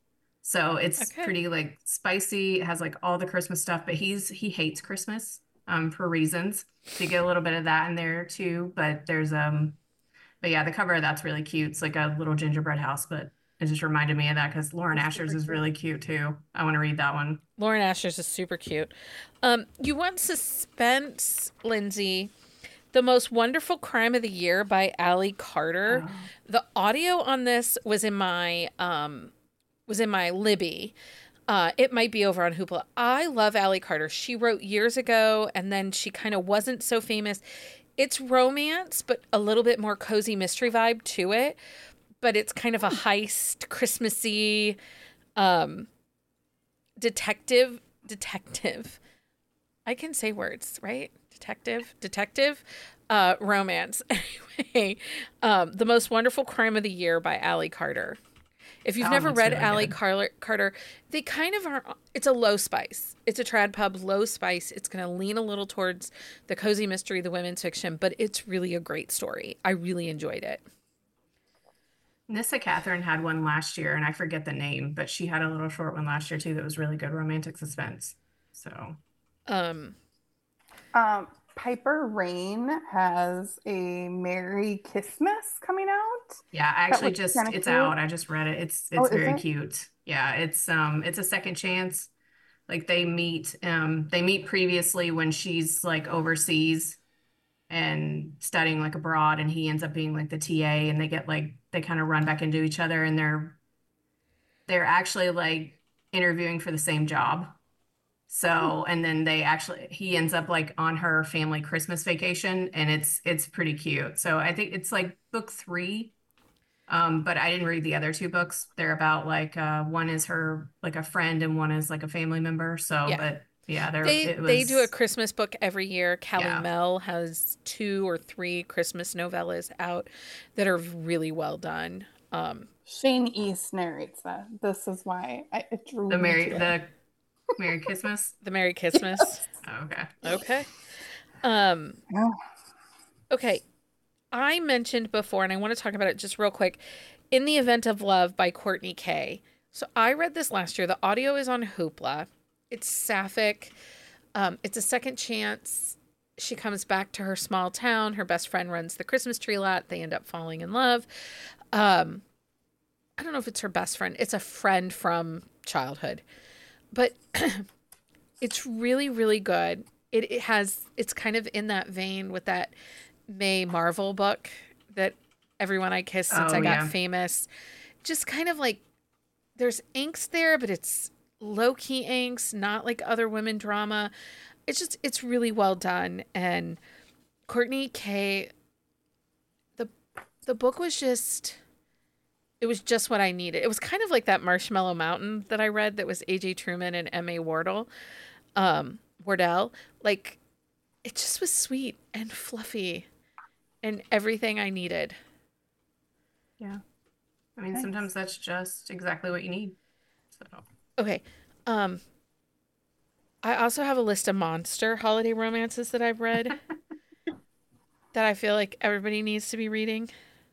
So it's Okay. pretty like spicy. It has like all the Christmas stuff, but he's he hates Christmas um for reasons. So you get a little bit of that in there too. But there's um but yeah, the cover of that's really cute. It's like a little gingerbread house, but it just reminded me of that because Lauren That's Asher's super is cute. really cute too. I want to read that one. Lauren Asher's is super cute. Um, you want suspense, Lindsay? The Most Wonderful Crime of the Year by Allie Carter. Oh. The audio on this was in my um was in my Libby. Uh, it might be over on Hoopla. I love Allie Carter. She wrote years ago, and then she kind of wasn't so famous. It's romance, but a little bit more cozy mystery vibe to it. But it's kind of a heist, Christmassy, um, detective, detective. I can say words, right? Detective, detective, uh, romance. Anyway, um, The Most Wonderful Crime of the Year by Allie Carter. If you've That one never looks read really Allie good. Carter, Carter, they kind of are. It's a low spice. It's a trad pub, low spice. It's going to lean a little towards the cozy mystery, the women's fiction, but it's really a great story. I really enjoyed it. Nissa Catherine had one last year, and I forget the name, but she had a little short one last year too that was really good romantic suspense. So Um, Um, Piper Rain has a Merry Christmas coming out. yeah, I That actually looks just kind of it's cute. out. I just read it. It's Oh, it's is very it? cute. Yeah, it's um it's a second chance. Like they meet um they meet previously when she's like overseas and studying like abroad, and he ends up being like the T A, and they get like they kind of run back into each other, and they're they're actually like interviewing for the same job. Hmm. So, and then they actually he ends up like on her family Christmas vacation, and it's it's pretty cute. So I think it's like book three. Um, but I didn't read the other two books. They're about like uh one is her like a friend and one is like a family member. So, yeah. but yeah, there They it they do a was Christmas book every year. Callie yeah. Mel has two or three Christmas novellas out that are really well done. Um, Shane East narrates that. This is why I, it drew The me Merry to it. the Merry Christmas. the Merry Christmas. Oh, okay. Okay. Um, Yeah. okay. I mentioned before, and I want to talk about it just real quick. In the Event of Love by Courtney Kay. So I read this last year. The audio is on Hoopla. It's sapphic. Um, it's a second chance. She comes back to her small town. Her best friend runs the Christmas tree lot. They end up falling in love. Um, I don't know if it's her best friend. It's a friend from childhood. But it's really, really good. It, it has, it's kind of in that vein with that May Marvel book that Everyone I Kissed Since Oh I Got yeah. Famous. Just kind of like, there's angst there, but it's low key angst, not like other women drama. It's just, it's really well done. And Courtney Kay, the, the book was just, it was just what I needed. It was kind of like that Marshmallow Mountain that I read that was A J Truman and M A Wardle, um, Wardell. Like, it just was sweet and fluffy and everything I needed. Yeah. I mean, Nice. sometimes that's just exactly what you need. So Okay. Um, I also have a list of monster holiday romances that I've read that I feel like everybody needs to be reading.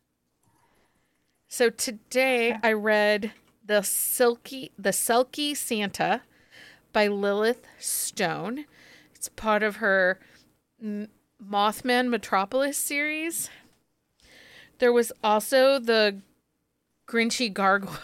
So today Okay. I read the Silky the Selkie Santa by Lilith Stone. It's part of her M- Mothman Metropolis series. There was also the Grinchy Gargoyle.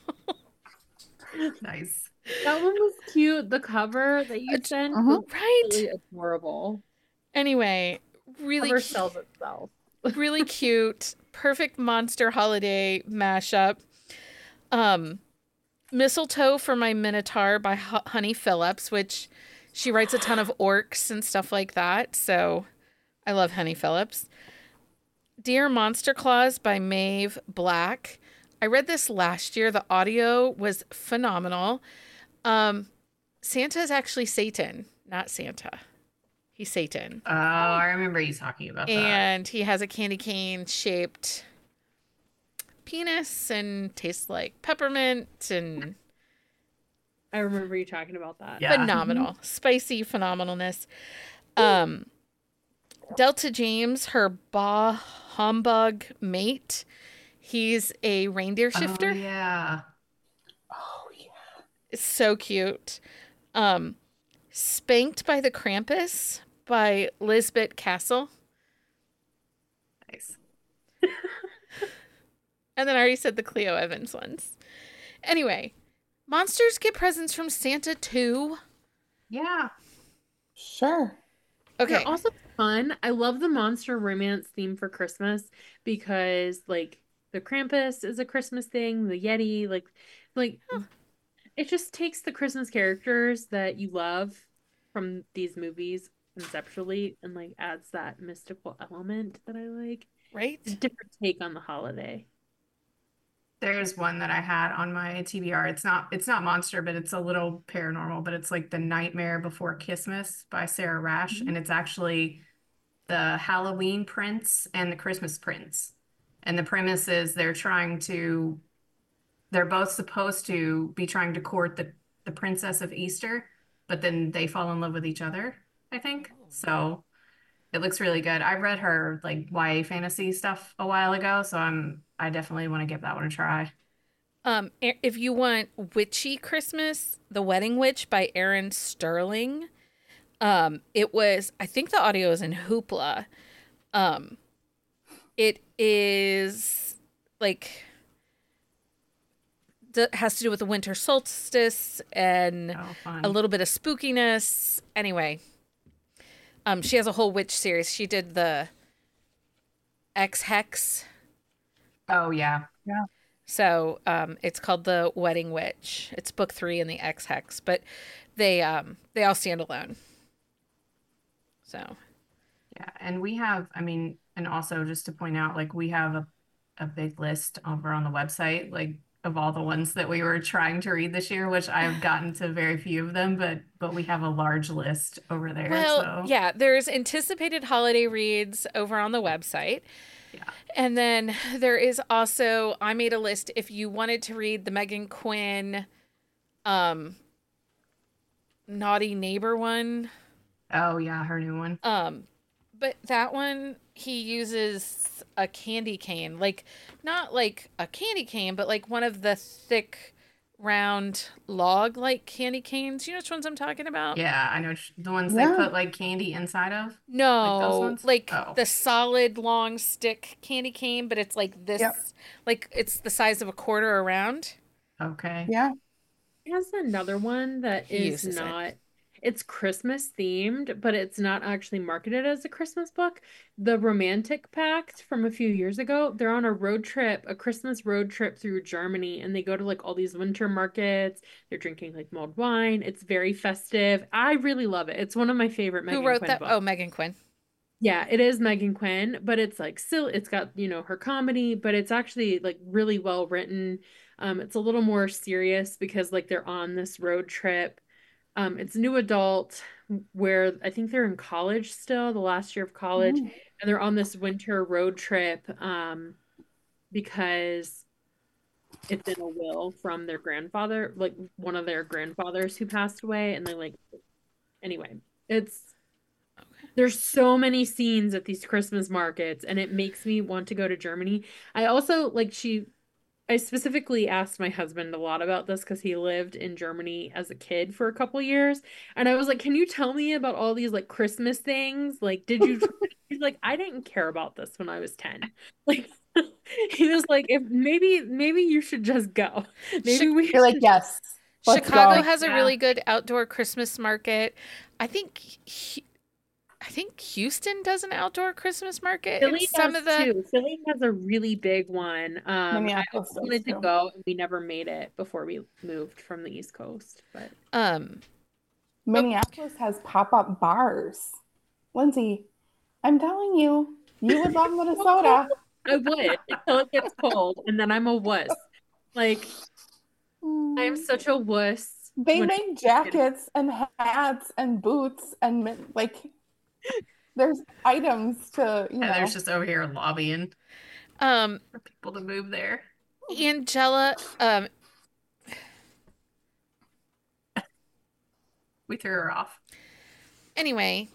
nice. That one was cute. The cover that you It's- sent Mhm. was Right? really adorable. Anyway, really Cover cu- sells itself. really cute, perfect monster holiday mashup. Um, Mistletoe for My Minotaur by H- Honey Phillips, which she writes a ton of orcs and stuff like that. So I love Honey Phillips. Dear Monster Claus by Maeve Black. I read this last year. The audio was phenomenal. Um, Santa is actually Satan, not Santa. He's Satan. Oh, I remember you talking about that. And he has a candy cane shaped penis and tastes like peppermint and I remember you talking about that. Yeah. phenomenal. Spicy phenomenalness. Um, Delta James, her Bah Humbug mate. He's a reindeer shifter. Oh yeah. Oh yeah. It's so cute. Um, Spanked by the Krampus by Lisbeth Castle. Nice. And then I already said the Cleo Evans ones. Anyway, monsters get presents from Santa too. Yeah. Sure. Okay. They're also fun. I love the monster romance theme for Christmas because like the Krampus is a Christmas thing, the Yeti, like like it just takes the Christmas characters that you love from these movies conceptually and like adds that mystical element that I like. Right? It's a different take on the holiday. There's one that I had on my T B R. It's not it's not monster, but it's a little paranormal, but it's like The Nightmare Before Christmas by Sarah Rash, Mhm. and it's actually the Halloween Prince and the Christmas Prince. And the premise is they're trying to they're both supposed to be trying to court the the princess of Easter, but then they fall in love with each other, I think. So it looks really good. I read her like Y A fantasy stuff a while ago, so I'm I definitely want to give that one a try. Um, i- if you want Witchy Christmas, The Wedding Witch by Erin Sterling. Um, it was, I think the audio is in Hoopla. Um, it is like d- has to do with the winter solstice and Oh, fun. a little bit of spookiness. Anyway, um, she has a whole witch series. She did the X Hex. Oh yeah. So um, it's called The Wedding Witch. It's book three in the X Hex, but they um, they all stand alone. So Yeah, and we have, I mean, and also just to point out, like we have a, a big list over on the website, like of all the ones that we were trying to read this year, which I've gotten to very few of them, but but we have a large list over there. well, So yeah, there's anticipated holiday reads over on the website. yeah. And then there is also, I made a list if you wanted to read the Megan Quinn um, Naughty Neighbor one. Oh yeah, her new one. Um, but that one, he uses a candy cane, like not like a candy cane, but like one of the thick, round log like candy canes. You know which ones I'm talking about? Yeah, I know sh- the ones Yeah. they put like candy inside of. No, Like those ones? like Oh. the solid long stick candy cane, but it's like this, Yep. like it's the size of a quarter around. Okay. Yeah. Has another one that He is uses it. not it's Christmas themed, but it's not actually marketed as a Christmas book. The Romantic Pact from a few years ago, they're on a road trip, a Christmas road trip through Germany, and they go to like all these winter markets. They're drinking like mulled wine. It's very festive. I really love it. It's one of my favorite Megan Who wrote Quinn that? books. Oh, Megan Quinn. Yeah, it is Megan Quinn, but it's like still it's got, you know, her comedy, but it's actually like really well written. Um, it's a little more serious because like they're on this road trip. Um, it's new adult where I think they're in college still, the last year of college, Mm. and they're on this winter road trip um because it's in a will from their grandfather, like one of their grandfathers who passed away, and they like anyway, it's there's so many scenes at these Christmas markets, and it makes me want to go to Germany. I also like she I specifically asked my husband a lot about this because he lived in Germany as a kid for a couple years. And I was like, can you tell me about all these like Christmas things? Like, did you? He's like, I didn't care about this when I was ten. Like, he was like, if maybe, maybe you should just go. Maybe Chi- we You're like, should- yes. Let's Chicago go. has a Yeah. really good outdoor Christmas market. I think Hu- I think Houston does an outdoor Christmas market. and Philly some does of the too. Philly has a really big one. Um, I Minneapolis does wanted to too. go, and we never made it before we moved from the East Coast. But um Minneapolis has pop-up bars. Lindsay, I'm telling you, you would love Minnesota. I would until it gets cold, and then I'm a wuss. Like, I am such a wuss. They when- make jackets and hats and boots and min- like there's items to, you know. Heather's just over here lobbying um for people to move there. Angela um We threw her off. anyway,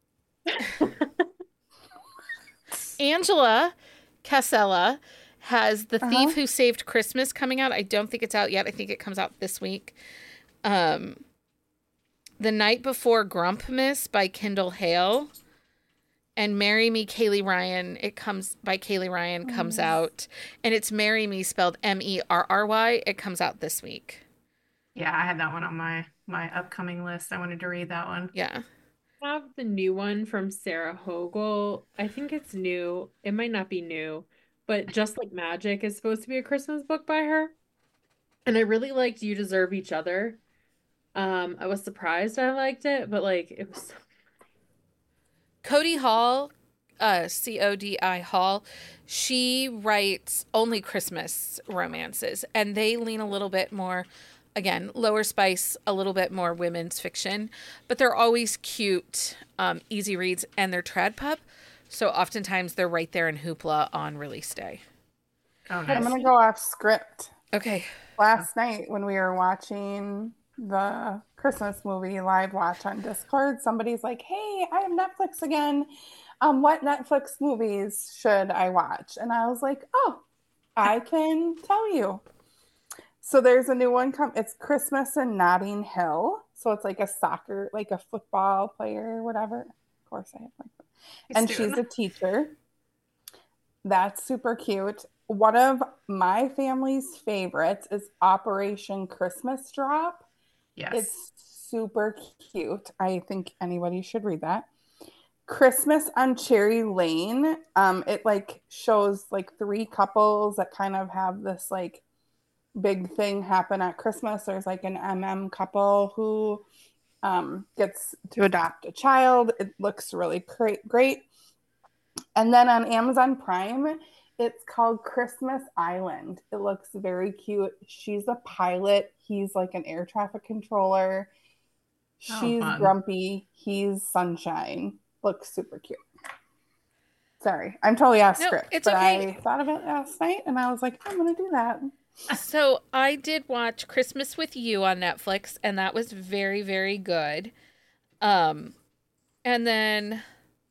Angela Casella has The Uh-huh. Thief Who Saved Christmas coming out. I don't think it's out yet. I think it comes out this week. Um, The Night Before Grumpmas by Kindle Hale. And Marry Me, Kaylee Ryan, it comes by Kaylee Ryan, comes Mm. out. And it's Marry Me spelled M E R R Y. It comes out this week. Yeah, I had that one on my my upcoming list. I wanted to read that one. Yeah. I have the new one from Sarah Hogel. I think it's new. It might not be new, but Just Like Magic is supposed to be a Christmas book by her. And I really liked You Deserve Each Other. Um, I was surprised I liked it, but like it was so Cody Hall, uh, C O D I Hall, she writes only Christmas romances, and they lean a little bit more, again, lower spice, a little bit more women's fiction, but they're always cute, um, easy reads, and they're trad pub, so oftentimes they're right there in Hoopla on release day. Oh, I'm nice. gonna go off script. Okay. Last night when we were watching the Christmas movie live watch on Discord, somebody's like, "Hey, I have Netflix again. Um, what Netflix movies should I watch?" And I was like, "Oh, I can tell you." So there's a new one come. It's Christmas in Notting Hill. So it's like a soccer, like a football player, or whatever. Of course, I have like that. And He's she's doing a teacher. That's super cute. One of my family's favorites is Operation Christmas Drop. Yes. It's super cute. I think anybody should read that. Christmas on Cherry Lane. Um, it like shows like three couples that kind of have this like big thing happen at Christmas. There's like an M M couple who um, gets to adopt a child. It looks really great. great. And then on Amazon Prime, it's called Christmas Island. It looks very cute. She's a pilot. He's like an air traffic controller. Oh, She's fun. grumpy. He's sunshine. Looks super cute. Sorry, I'm totally off No, script. it's but okay. I thought of it last night and I was like, I'm going to do that. So I did watch Christmas with You on Netflix, and that was very, very good. Um, and then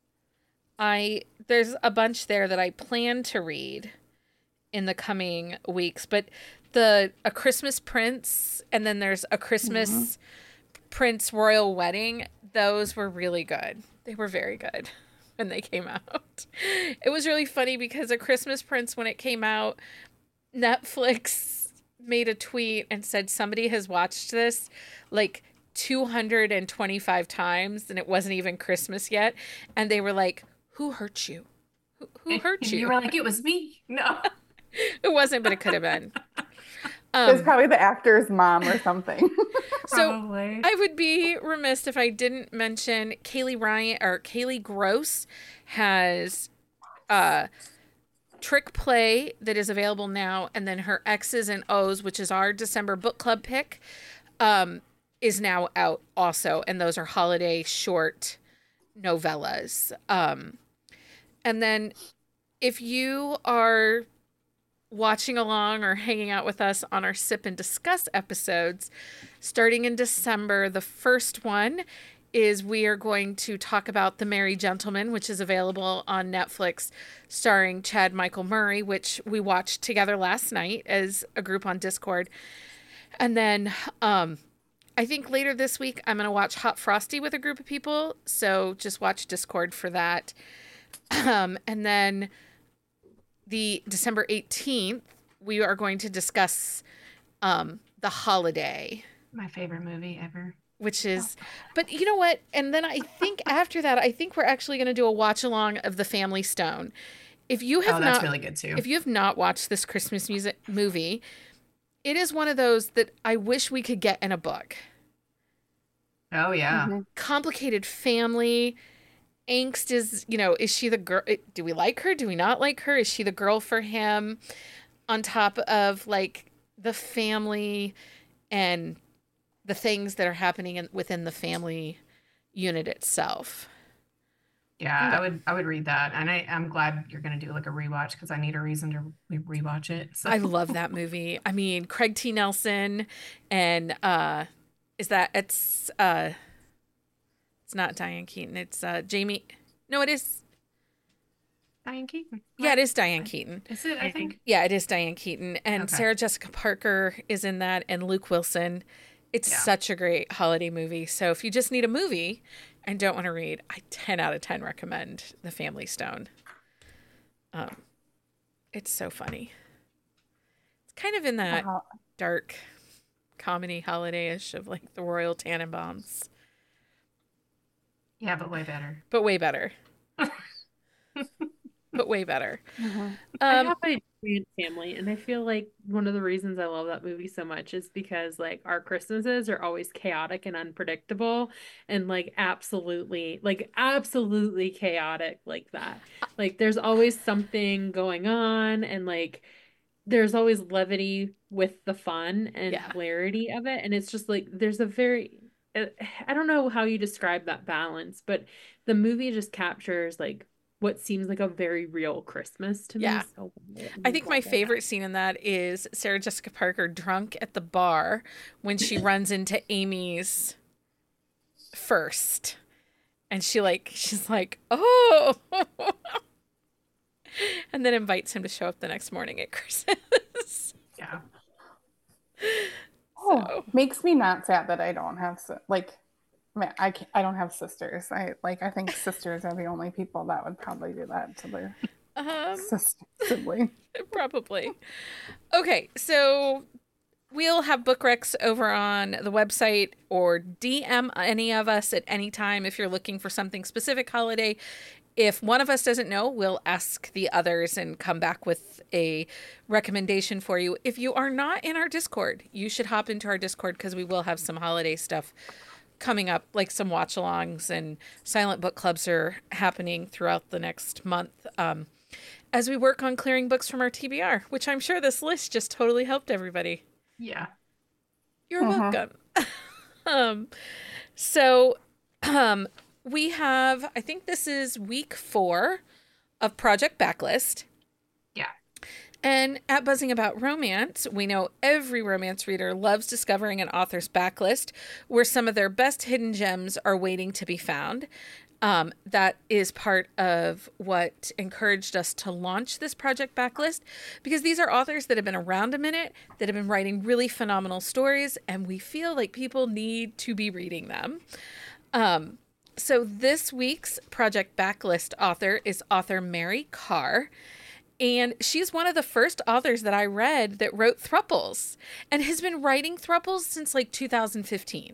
I there's a bunch there that I plan to read in the coming weeks, but the A Christmas Prince, and then there's A Christmas mm-hmm. Prince Royal Wedding. Those were really good. They were very good when they came out. It was really funny because A Christmas Prince, when it came out, Netflix made a tweet and said somebody has watched this like two hundred twenty-five times and it wasn't even Christmas yet. And they were like, who hurt you? Who, who hurt And you? you were like, it was me. No. It wasn't, but it could have been. It's Um, probably the actor's mom or something. so Probably. I would be remiss if I didn't mention Kaylee Ryan or Kaylee Gross has uh Trick Play that is available now, and then her X's and O's, which is our December book club pick, um, is now out also, and those are holiday short novellas. Um, and then if you are watching along or hanging out with us on our Sip and Discuss episodes, starting in December, the first one is we are going to talk about The Merry Gentleman, which is available on Netflix, starring Chad Michael Murray, which we watched together last night as a group on Discord. And then um, I think later this week, I'm going to watch Hot Frosty with a group of people. So just watch Discord for that. Um, and then the December eighteenth, we are going to discuss um, The Holiday. My favorite movie ever. Which is, but you know what? And then I think after that, I think we're actually going to do a watch along of The Family Stone. If you have Oh, that's not, really good too. if you have not watched this Christmas music movie, it is one of those that I wish we could get in a book. Oh yeah. Mm-hmm. Complicated family. Angst is, you know, is she the girl? Do we like her? Do we not like her? Is she the girl for him? On top of like the family and the things that are happening in, within the family unit itself. Yeah, I would I would read that, and I I'm glad you're gonna do like a rewatch because I need a reason to re- rewatch it. So. I love that movie. I mean, Craig T. Nelson, and uh, is that it's uh, it's not Diane Keaton. It's uh, Jamie. No, it is. Diane Keaton. Yeah, it is Diane Keaton. Is it? I think. Yeah, it is Diane Keaton, and Okay. Sarah Jessica Parker is in that, and Luke Wilson It's Yeah. such a great holiday movie. So if you just need a movie and don't want to read, I ten out of ten recommend The Family Stone. Um, it's so funny. It's kind of in that Wow. dark comedy holiday-ish of like the Royal Tannenbaums, Yeah, but way better. but way better. But way better. Mhm. I Um, have a giant family, and I feel like one of the reasons I love that movie so much is because like our Christmases are always chaotic and unpredictable, and like absolutely, like absolutely chaotic like that. Like there's always something going on, and like there's always levity with the fun and Yeah. hilarity of it, and it's just like there's a very uh, I don't know how you describe that balance, but the movie just captures like what seems like a very real Christmas to Yeah. me. So well. I think my Love it. favorite scene in that is Sarah Jessica Parker drunk at the bar when she runs into Amy's first. And she like she's like, "Oh." And then invites him to show up the next morning at Christmas. Yeah. Oh, So, makes me not sad that I don't have si- like I mean, I, ca- I don't have sisters. I like I think sisters are the only people that would probably do that to their um, sister sibling. probably. Okay, so we'll have book recs over on the website, or D M any of us at any time if you're looking for something specific holiday. If one of us doesn't know, we'll ask the others and come back with a recommendation for you. If you are not in our Discord, you should hop into our Discord because we will have some holiday stuff coming up, like some watch alongs and silent book clubs are happening throughout the next month um, as we work on clearing books from our T B R, which I'm sure this list just totally helped everybody. Yeah. You're Mhm. welcome. um, so um, we have, I think this is week four of Project Backlist. Yeah. And at Buzzing About Romance, we know every romance reader loves discovering an author's backlist where some of their best hidden gems are waiting to be found. Um, that is part of what encouraged us to launch this Project Backlist, because these are authors that have been around a minute, that have been writing really phenomenal stories, and we feel like people need to be reading them. Um, so this week's Project Backlist author is author Mary Karr. And she's one of the first authors that I read that wrote thruples and has been writing thruples since like two thousand fifteen.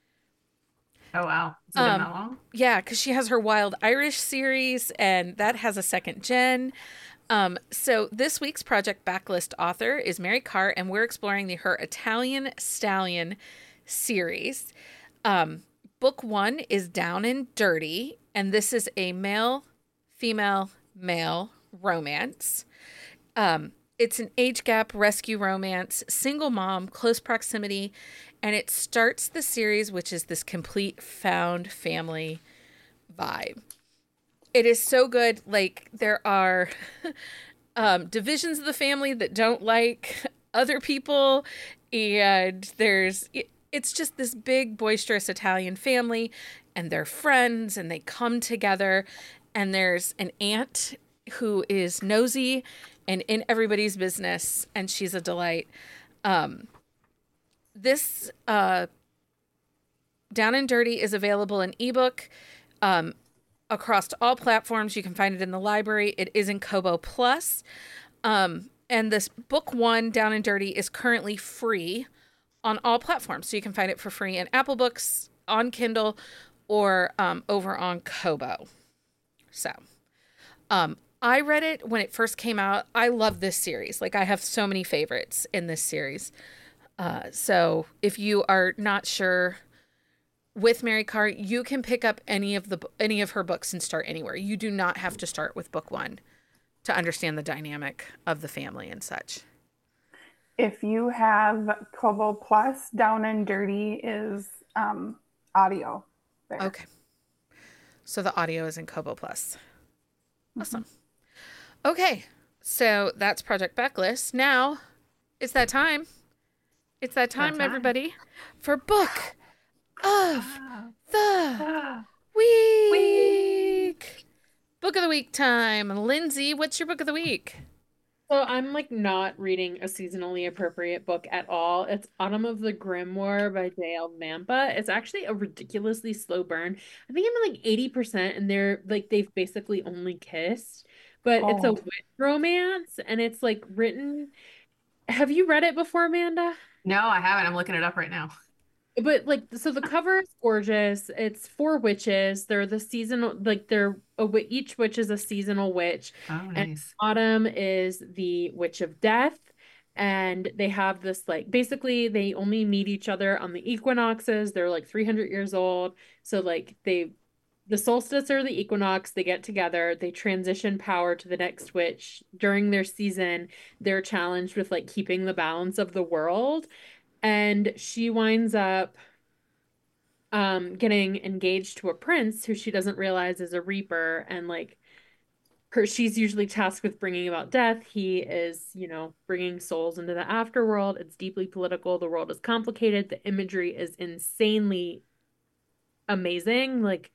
Oh, wow. Has it been Um, that long? Yeah, because she has her Wild Irish series, and that has a second gen. Um, so this week's Project Backlist author is Mary Karr, and we're exploring the her Italian Stallion series. Um, book one is Down and Dirty, and this is a male, female, male romance. Um, it's an age gap rescue romance, single mom, close proximity, and it starts the series, which is this complete found family vibe. It is so good. Like, there are um, divisions of the family that don't like other people, and there's it, it's just this big boisterous Italian family, and they're friends, and they come together, and there's an aunt who is nosy and in everybody's business, and she's a delight. Um, this uh, Down and Dirty is available in ebook um, across all platforms. You can find it in the library. It is in Kobo Plus. Um, and this book one, Down and Dirty, is currently free on all platforms. So you can find it for free in Apple Books, on Kindle, or um, over on Kobo. So um, I read it when it first came out. I love this series. Like, I have so many favorites in this series. Uh, so if you are not sure with Mary Karr, you can pick up any of the any of her books and start anywhere. You do not have to start with book one to understand the dynamic of the family and such. If you have Kobo Plus, Down and Dirty is um, audio there. Okay. So the audio is in Kobo Plus. Awesome. Okay. So that's Project Backlist. Now it's that time. It's that time, time. everybody, for Book of Ah, the ah. Week. Book of the Week time. Lindsay, what's your Book of the Week? So I'm like not reading a seasonally appropriate book at all. It's Autumn of the Grimoire by J L. Vampa. It's actually a ridiculously slow burn. I think I'm at like eighty percent and they're like they've basically only kissed. But it's a Oh, wit romance and it's like written. Have you read it before, Amanda? No, I haven't. I'm looking it up right now. But like, so the cover is gorgeous. It's four witches. They're the seasonal, like they're a wi- each witch is a seasonal witch, Oh, and nice. Autumn is the witch of death. And they have this like basically they only meet each other on the equinoxes. They're like three hundred years old. So like they the solstice or the equinox, they get together, they transition power to the next witch. During their season, they're challenged with like keeping the balance of the world and she winds up um getting engaged to a prince who she doesn't realize is a reaper and like her she's usually tasked with bringing about death. He is, you know, bringing souls into the afterworld. It's deeply political. The world is complicated. The imagery is insanely amazing. Like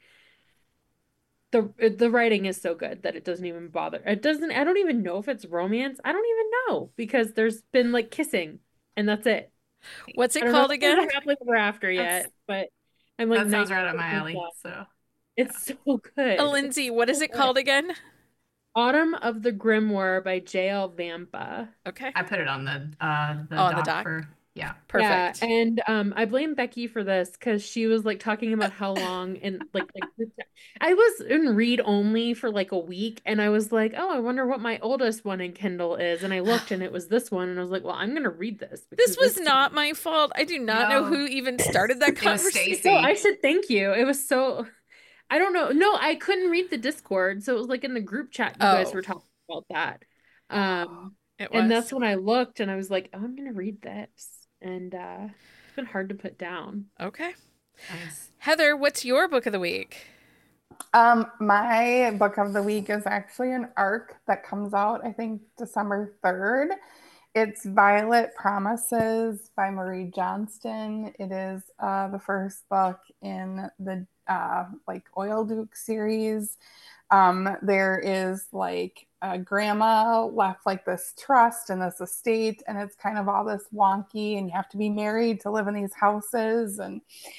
the the writing is so good that it doesn't even bother. It doesn't I don't even know if it's romance. I don't even know because there's been like kissing and that's it. What's I it don't know called if there's again? a happily ever after That's yet, but I'm like that sounds ninety right up my percent alley. done. So yeah. It's so good. Uh, It's Lindsay, what is so it good. called again? Autumn of the Grimoire by J L. Vampa. Okay. I put it on the uh the On the doc doc. for yeah. Perfect. Yeah, and um, I blame Becky for this because she was like talking about how long and like like I was in read only for like a week, and I was like, oh, I wonder what my oldest one in Kindle is, and I looked and it was this one, and I was like, well, I'm gonna read this This because was this not my fault. I do not know No, who even started that it was conversation. So I Stacy. should thank you. It was so I don't know. No, I couldn't read the Discord, so it was like in the group chat you guys Oh, were talking about that. Um, it and was. that's when I looked and I was like, oh, I'm gonna read this. And uh it's been hard to put down. Okay. Nice. Heather, what's your book of the week? Um, my book of the week is actually an arc that comes out, I think, December third. It's Violet Promises by Marie Johnston. It is uh, the first book in the uh, like Oil Duke series. Um, there is like a grandma left like this trust and this estate, and it's kind of all this wonky, and you have to be married to live in these houses. And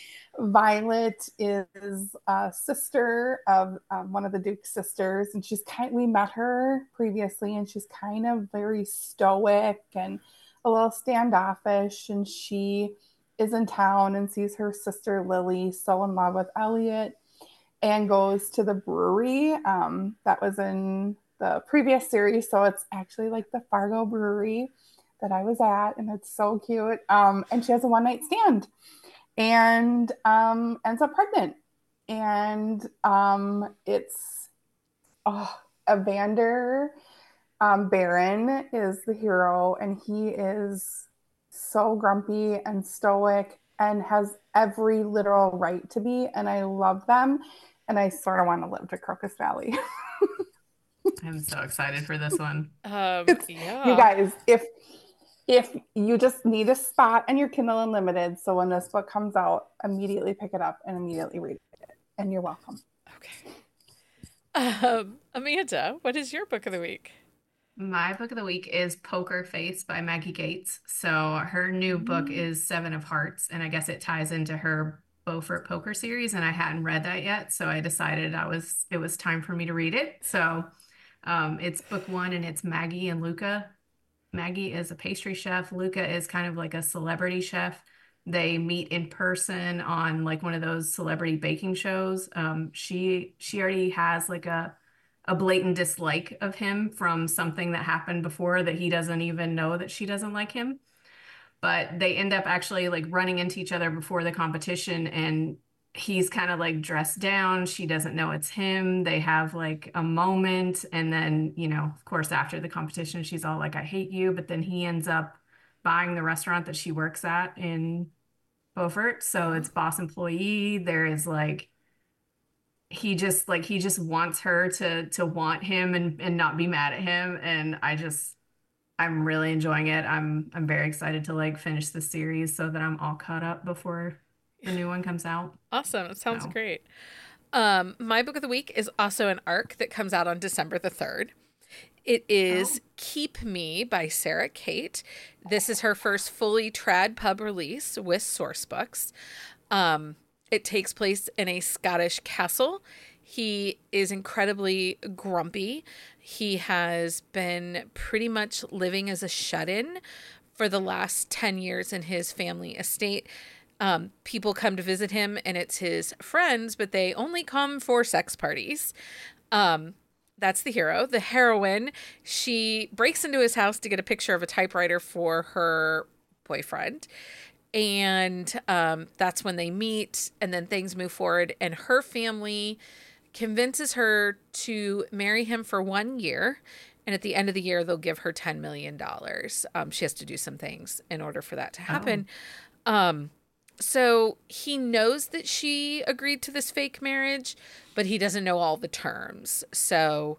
Violet is a sister of um, one of the Duke's sisters, and she's kind. We met her previously, and she's kind of very stoic and a little standoffish. And she is in town and sees her sister Lily so in love with Elliot, and goes to the brewery um, that was in the previous series. So it's actually like the Fargo Brewery that I was at, and it's so cute. Um, and she has a one night stand and um, ends up pregnant. And um, it's oh, Evander um, Barron is the hero, and he is so grumpy and stoic and has every literal right to be. And I love them. And I sort of want to live to Crocus Valley. I'm so excited for this one. Um, It's, yeah. you guys, if if you just need a spot on your Kindle Unlimited, so when this book comes out, immediately pick it up and immediately read it. And you're welcome. Okay. Um, Amanda, what is your book of the week? My book of the week is Poker Face by Maggie Gates. So her new book is Seven of Hearts, and I guess it ties into her Beaufort Poker series, and I hadn't read that yet, so I decided I was it was time for me to read it. So um, it's book one, and it's Maggie and Luca. Maggie is a pastry chef. Luca is kind of like a celebrity chef. They meet in person on like one of those celebrity baking shows. Um, she she already has like a a blatant dislike of him from something that happened before that he doesn't even know that she doesn't like him. But they end up actually like running into each other before the competition, and he's kind of like dressed down. She doesn't know it's him. They have like a moment, and then, you know, of course, after the competition, she's all like, I hate you. But then he ends up buying the restaurant that she works at in Beaufort. So it's boss employee. There is like he just like he just wants her to to want him and and not be mad at him. And I just I'm really enjoying it. I'm I'm very excited to like finish the series so that I'm all caught up before the new one comes out. Awesome. It sounds So great. Um, my book of the week is also an arc that comes out on December the third. It is oh. Keep Me by Sarah Kate. This is her first fully trad pub release with Sourcebooks. Um, it takes place in a Scottish castle. He is incredibly grumpy. He has been pretty much living as a shut-in for the last ten years in his family estate. Um, people come to visit him, and it's his friends, but they only come for sex parties. Um, that's the hero. The heroine, she breaks into his house to get a picture of a typewriter for her boyfriend. And um, that's when they meet, and then things move forward. And her family convinces her to marry him for one year. And at the end of the year, they'll give her ten million dollars. Um, she has to do some things in order for that to happen. Oh. Um, so he knows that she agreed to this fake marriage, but he doesn't know all the terms. So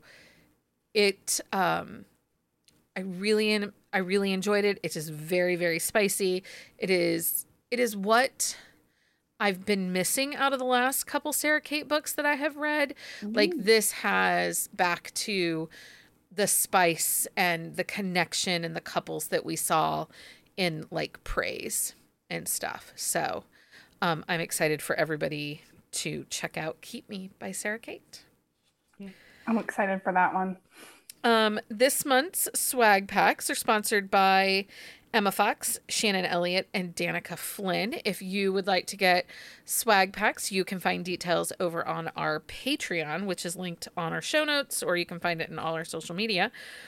it, um, I really, I really enjoyed it. It is very, very spicy. It is, it is what I've been missing out of the last couple Sarah Kate books that I have read. Mm-hmm. Like, this has back to the spice and the connection and the couples that we saw in like Praise and stuff. So um, I'm excited for everybody to check out Keep Me by Sarah Kate. I'm excited for that one. Um, this month's swag packs are sponsored by Emma Fox, Shannon Elliott, and Danica Flynn. If you would like to get swag packs, you can find details over on our Patreon, which is linked on our show notes, or you can find it in all our social media.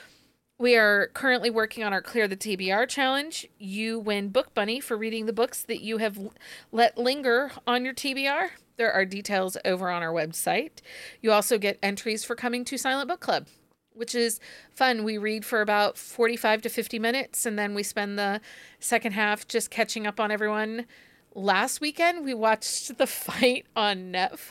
We are currently working on our Clear the T B R challenge. You win Book Bunny for reading the books that you have let linger on your T B R. There are details over on our website. You also get entries for coming to Silent Book Club, which is fun. We read for about forty-five to fifty minutes, and then we spend the second half just catching up on everyone. Last weekend, we watched The Fight on Netflix.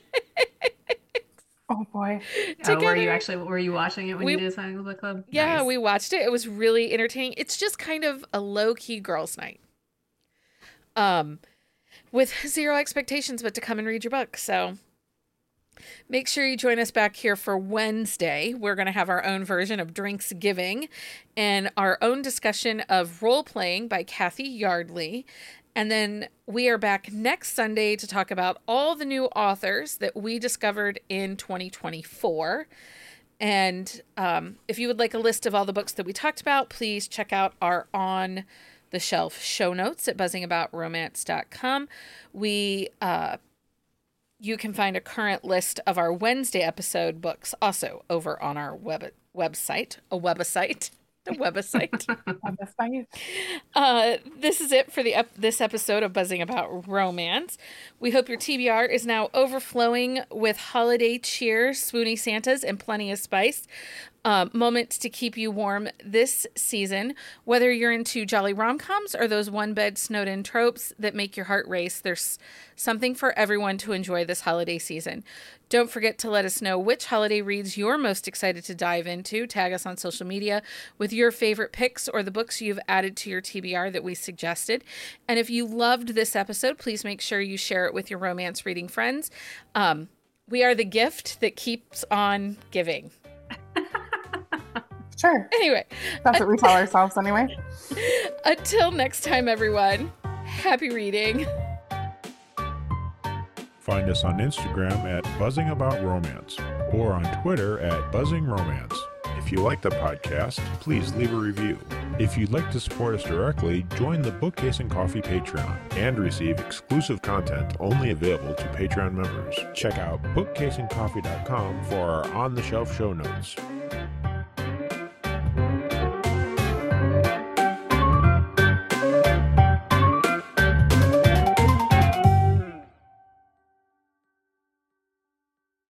Oh, boy. Oh, were you actually, were you watching it when we, you did Silent Book Club? Yeah, nice. We watched it. It was really entertaining. It's just kind of a low-key girls' night. Um, with zero expectations but to come and read your book, so... Make sure you join us back here for Wednesday. We're going to have our own version of Drinks Giving and our own discussion of Role Playing by Kathy Yardley. And then we are back next Sunday to talk about all the new authors that we discovered in twenty twenty-four. And um, if you would like a list of all the books that we talked about, please check out our On the Shelf show notes at buzzing about romance dot com. We... Uh, You can find a current list of our Wednesday episode books also over on our web website, a website, the website. website. Uh, this is it for the ep- this episode of Buzzing About Romance. We hope your T B R is now overflowing with holiday cheer, swoony Santas, and plenty of spice. Um, moments to keep you warm this season. Whether you're into jolly rom-coms or those one-bed snowed-in tropes that make your heart race, there's something for everyone to enjoy this holiday season. Don't forget to let us know which holiday reads you're most excited to dive into. Tag us on social media with your favorite picks or the books you've added to your T B R that we suggested. And if you loved this episode, please make sure you share it with your romance reading friends. Um, we are the gift that keeps on giving. Sure. Anyway. That's what we tell ourselves anyway. Until next time, everyone. Happy reading. Find us on Instagram at Buzzing About Romance or on Twitter at Buzzing Romance. If you like the podcast, please leave a review. If you'd like to support us directly, join the Bookcase and Coffee Patreon and receive exclusive content only available to Patreon members. Check out bookcase and coffee dot com for our on-the-shelf show notes.